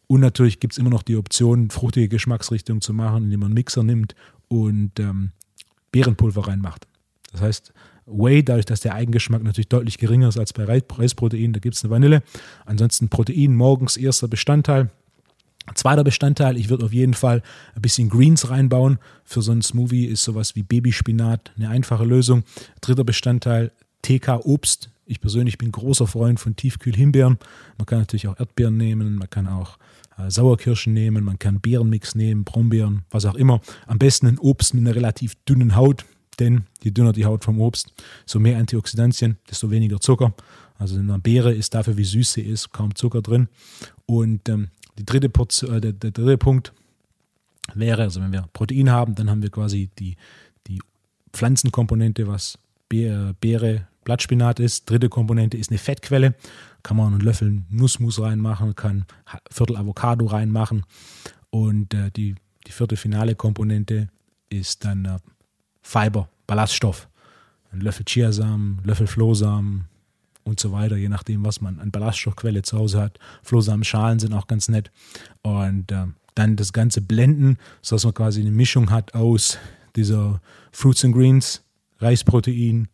Und natürlich gibt es immer noch die Option, fruchtige Geschmacksrichtung zu machen, indem man einen Mixer nimmt und Beerenpulver reinmacht. Das heißt, Whey, dadurch, dass der Eigengeschmack natürlich deutlich geringer ist als bei Reisprotein, da gibt es eine Vanille. Ansonsten Protein morgens erster Bestandteil. Zweiter Bestandteil, ich würde auf jeden Fall ein bisschen Greens reinbauen. Für so einen Smoothie ist sowas wie Babyspinat eine einfache Lösung. Dritter Bestandteil, TK-Obst. Ich persönlich bin großer Freund von Tiefkühl-Himbeeren. Man kann natürlich auch Erdbeeren nehmen, man kann auch Sauerkirschen nehmen, man kann Beerenmix nehmen, Brombeeren, was auch immer. Am besten ein Obst mit einer relativ dünnen Haut, denn je dünner die Haut vom Obst, so mehr Antioxidantien, desto weniger Zucker. Also in einer Beere ist dafür, wie süß sie ist, kaum Zucker drin. Und der dritte Punkt wäre, also wenn wir Protein haben, dann haben wir quasi die Pflanzenkomponente, was Beere, Blattspinat ist. Dritte Komponente ist eine Fettquelle. Kann man einen Löffel Nussmus reinmachen, kann ein Viertel Avocado reinmachen. Und die vierte finale Komponente ist dann Fiber, Ballaststoff. Ein Löffel Chiasamen, Löffel Flohsamen und so weiter, je nachdem, was man an Ballaststoffquelle zu Hause hat. Flohsamenschalen sind auch ganz nett. Und dann das Ganze blenden, sodass man quasi eine Mischung hat aus dieser Fruits and Greens, Reisprotein,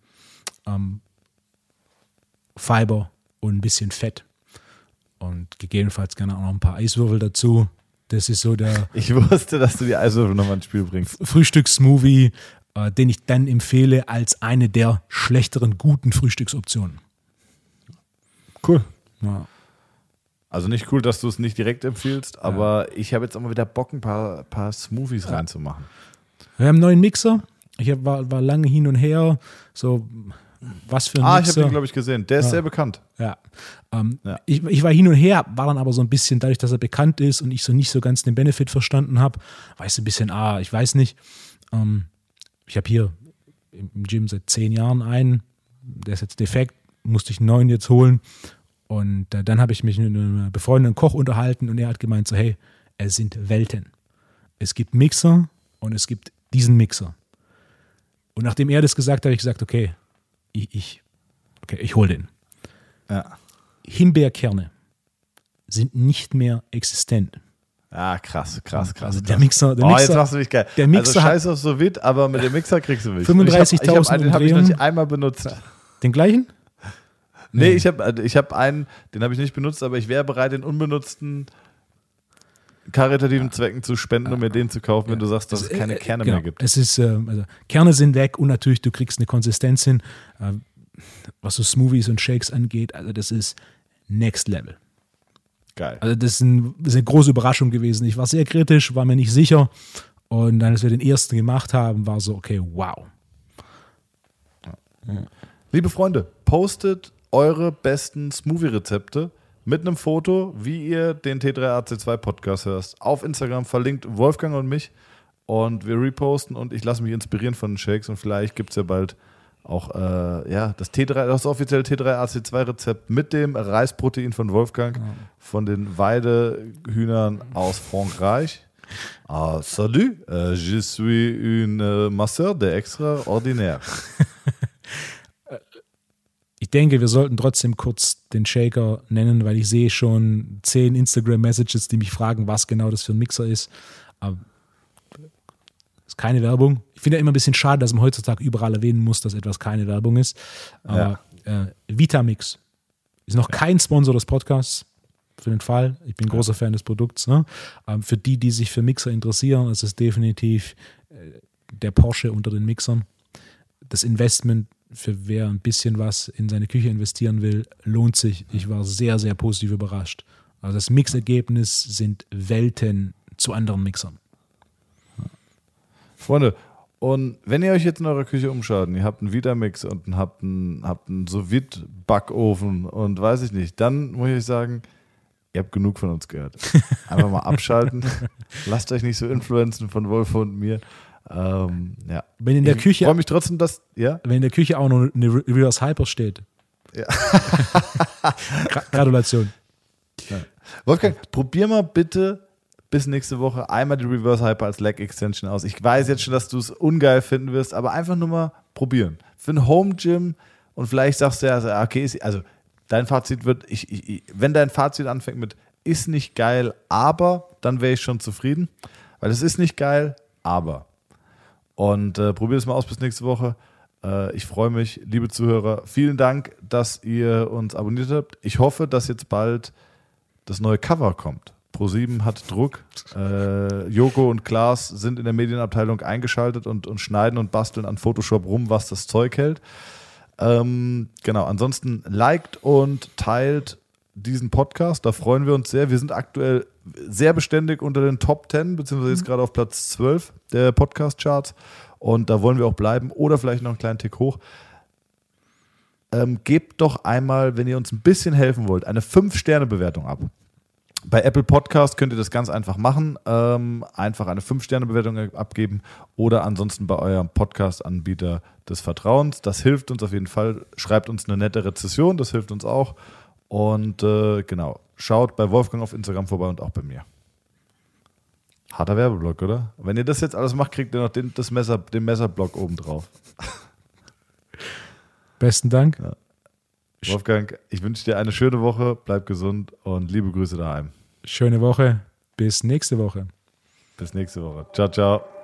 Fiber und ein bisschen Fett. Und gegebenenfalls gerne auch noch ein paar Eiswürfel dazu. Das ist so der Ich wusste, dass du die Eiswürfel nochmal ins Spiel bringst. Frühstückssmoothie, den ich dann empfehle als eine der schlechteren guten Frühstücksoptionen. Cool. Ja. Also nicht cool, dass du es nicht direkt empfiehlst, aber ich habe jetzt auch mal wieder Bock, ein paar Smoothies reinzumachen. Wir haben einen neuen Mixer. Ich war lange hin und her. So, was für ein Mixer. Ich habe den, glaube ich, gesehen. Der ist sehr bekannt. Ja. Ich war hin und her, war dann aber so ein bisschen, dadurch, dass er bekannt ist und ich so nicht so ganz den Benefit verstanden habe, war ich so ein bisschen, ich weiß nicht. Ich habe hier im Gym seit 10 Jahren einen, der ist jetzt defekt, musste ich einen neuen jetzt holen. Und dann habe ich mich mit einem befreundeten Koch unterhalten und er hat gemeint so, hey, es sind Welten. Es gibt Mixer und es gibt diesen Mixer. Und nachdem er das gesagt hat, habe ich gesagt, okay, ich hole den. Ja. Himbeerkerne sind nicht mehr existent. Krass. Also der Mixer, jetzt machst du mich geil. Der Mixer also scheiß auf so weit, aber mit dem Mixer kriegst du mich. 35.000 Den habe ich noch nicht einmal benutzt. Den gleichen? Nee, ich hab einen, den habe ich nicht benutzt, aber ich wäre bereit, den unbenutzten karitativen Zwecken zu spenden, um mir den zu kaufen, wenn du sagst, dass es keine Kerne mehr gibt. Es ist, also Kerne sind weg und natürlich, du kriegst eine Konsistenz hin, was so Smoothies und Shakes angeht, also das ist Next Level. Geil. Also das ist eine große Überraschung gewesen. Ich war sehr kritisch, war mir nicht sicher und dann, als wir den ersten gemacht haben, war so, okay, wow. Ja. Liebe Freunde, postet eure besten Smoothie-Rezepte mit einem Foto, wie ihr den T3AC2 Podcast hörst. Auf Instagram verlinkt Wolfgang und mich und wir reposten und ich lasse mich inspirieren von den Shakes und vielleicht gibt es ja bald auch das offizielle T3AC2 Rezept mit dem Reisprotein von Wolfgang von den Weidehühnern aus Frankreich. Salut, je suis une masseur de extraordinaire. Ich denke, wir sollten trotzdem kurz den Shaker nennen, weil ich sehe schon 10 Instagram-Messages, die mich fragen, was genau das für ein Mixer ist. Aber ist keine Werbung. Ich finde ja immer ein bisschen schade, dass man heutzutage überall erwähnen muss, dass etwas keine Werbung ist. Aber Vitamix ist noch kein Sponsor des Podcasts, für den Fall. Ich bin großer Fan des Produkts. Ne? Für die sich für Mixer interessieren, ist es definitiv der Porsche unter den Mixern. Das Investment, für wer ein bisschen was in seine Küche investieren will, lohnt sich. Ich war sehr, sehr positiv überrascht. Also das Mixergebnis sind Welten zu anderen Mixern. Freunde, und wenn ihr euch jetzt in eurer Küche umschaut, ihr habt einen Vitamix und habt einen Sous-Vide-Backofen und weiß ich nicht, dann muss ich euch sagen, ihr habt genug von uns gehört. Einfach mal abschalten. Lasst euch nicht so influenzen von Wolf und mir. Wenn in der Küche, ich freue mich trotzdem, dass wenn in der Küche auch noch eine Reverse Hyper steht. Ja. Gratulation. Ja. Wolfgang, probier mal bitte bis nächste Woche einmal die Reverse Hyper als Leg Extension aus. Ich weiß jetzt schon, dass du es ungeil finden wirst, aber einfach nur mal probieren. Für ein Home Gym und vielleicht sagst du ja, okay, also dein Fazit wird, wenn dein Fazit anfängt mit, ist nicht geil, aber dann wäre ich schon zufrieden, weil es ist nicht geil, aber. Und probiert es mal aus bis nächste Woche. Ich freue mich, liebe Zuhörer. Vielen Dank, dass ihr uns abonniert habt. Ich hoffe, dass jetzt bald das neue Cover kommt. ProSieben hat Druck. Joko und Klaas sind in der Medienabteilung eingeschaltet und schneiden und basteln an Photoshop rum, was das Zeug hält. Genau, ansonsten liked und teilt diesen Podcast, da freuen wir uns sehr. Wir sind aktuell sehr beständig unter den Top 10, beziehungsweise jetzt gerade auf Platz 12 der Podcast-Charts und da wollen wir auch bleiben oder vielleicht noch einen kleinen Tick hoch. Gebt doch einmal, wenn ihr uns ein bisschen helfen wollt, eine 5-Sterne-Bewertung ab. Bei Apple Podcast könnt ihr das ganz einfach machen, einfach eine 5-Sterne-Bewertung abgeben oder ansonsten bei eurem Podcast-Anbieter des Vertrauens. Das hilft uns auf jeden Fall. Schreibt uns eine nette Rezession, das hilft uns auch. Und genau, schaut bei Wolfgang auf Instagram vorbei und auch bei mir. Harter Werbeblock, oder? Wenn ihr das jetzt alles macht, kriegt ihr noch den Messerblock oben drauf. Besten Dank. Ja. Wolfgang, ich wünsche dir eine schöne Woche, bleib gesund und liebe Grüße daheim. Schöne Woche, bis nächste Woche. Bis nächste Woche. Ciao, ciao.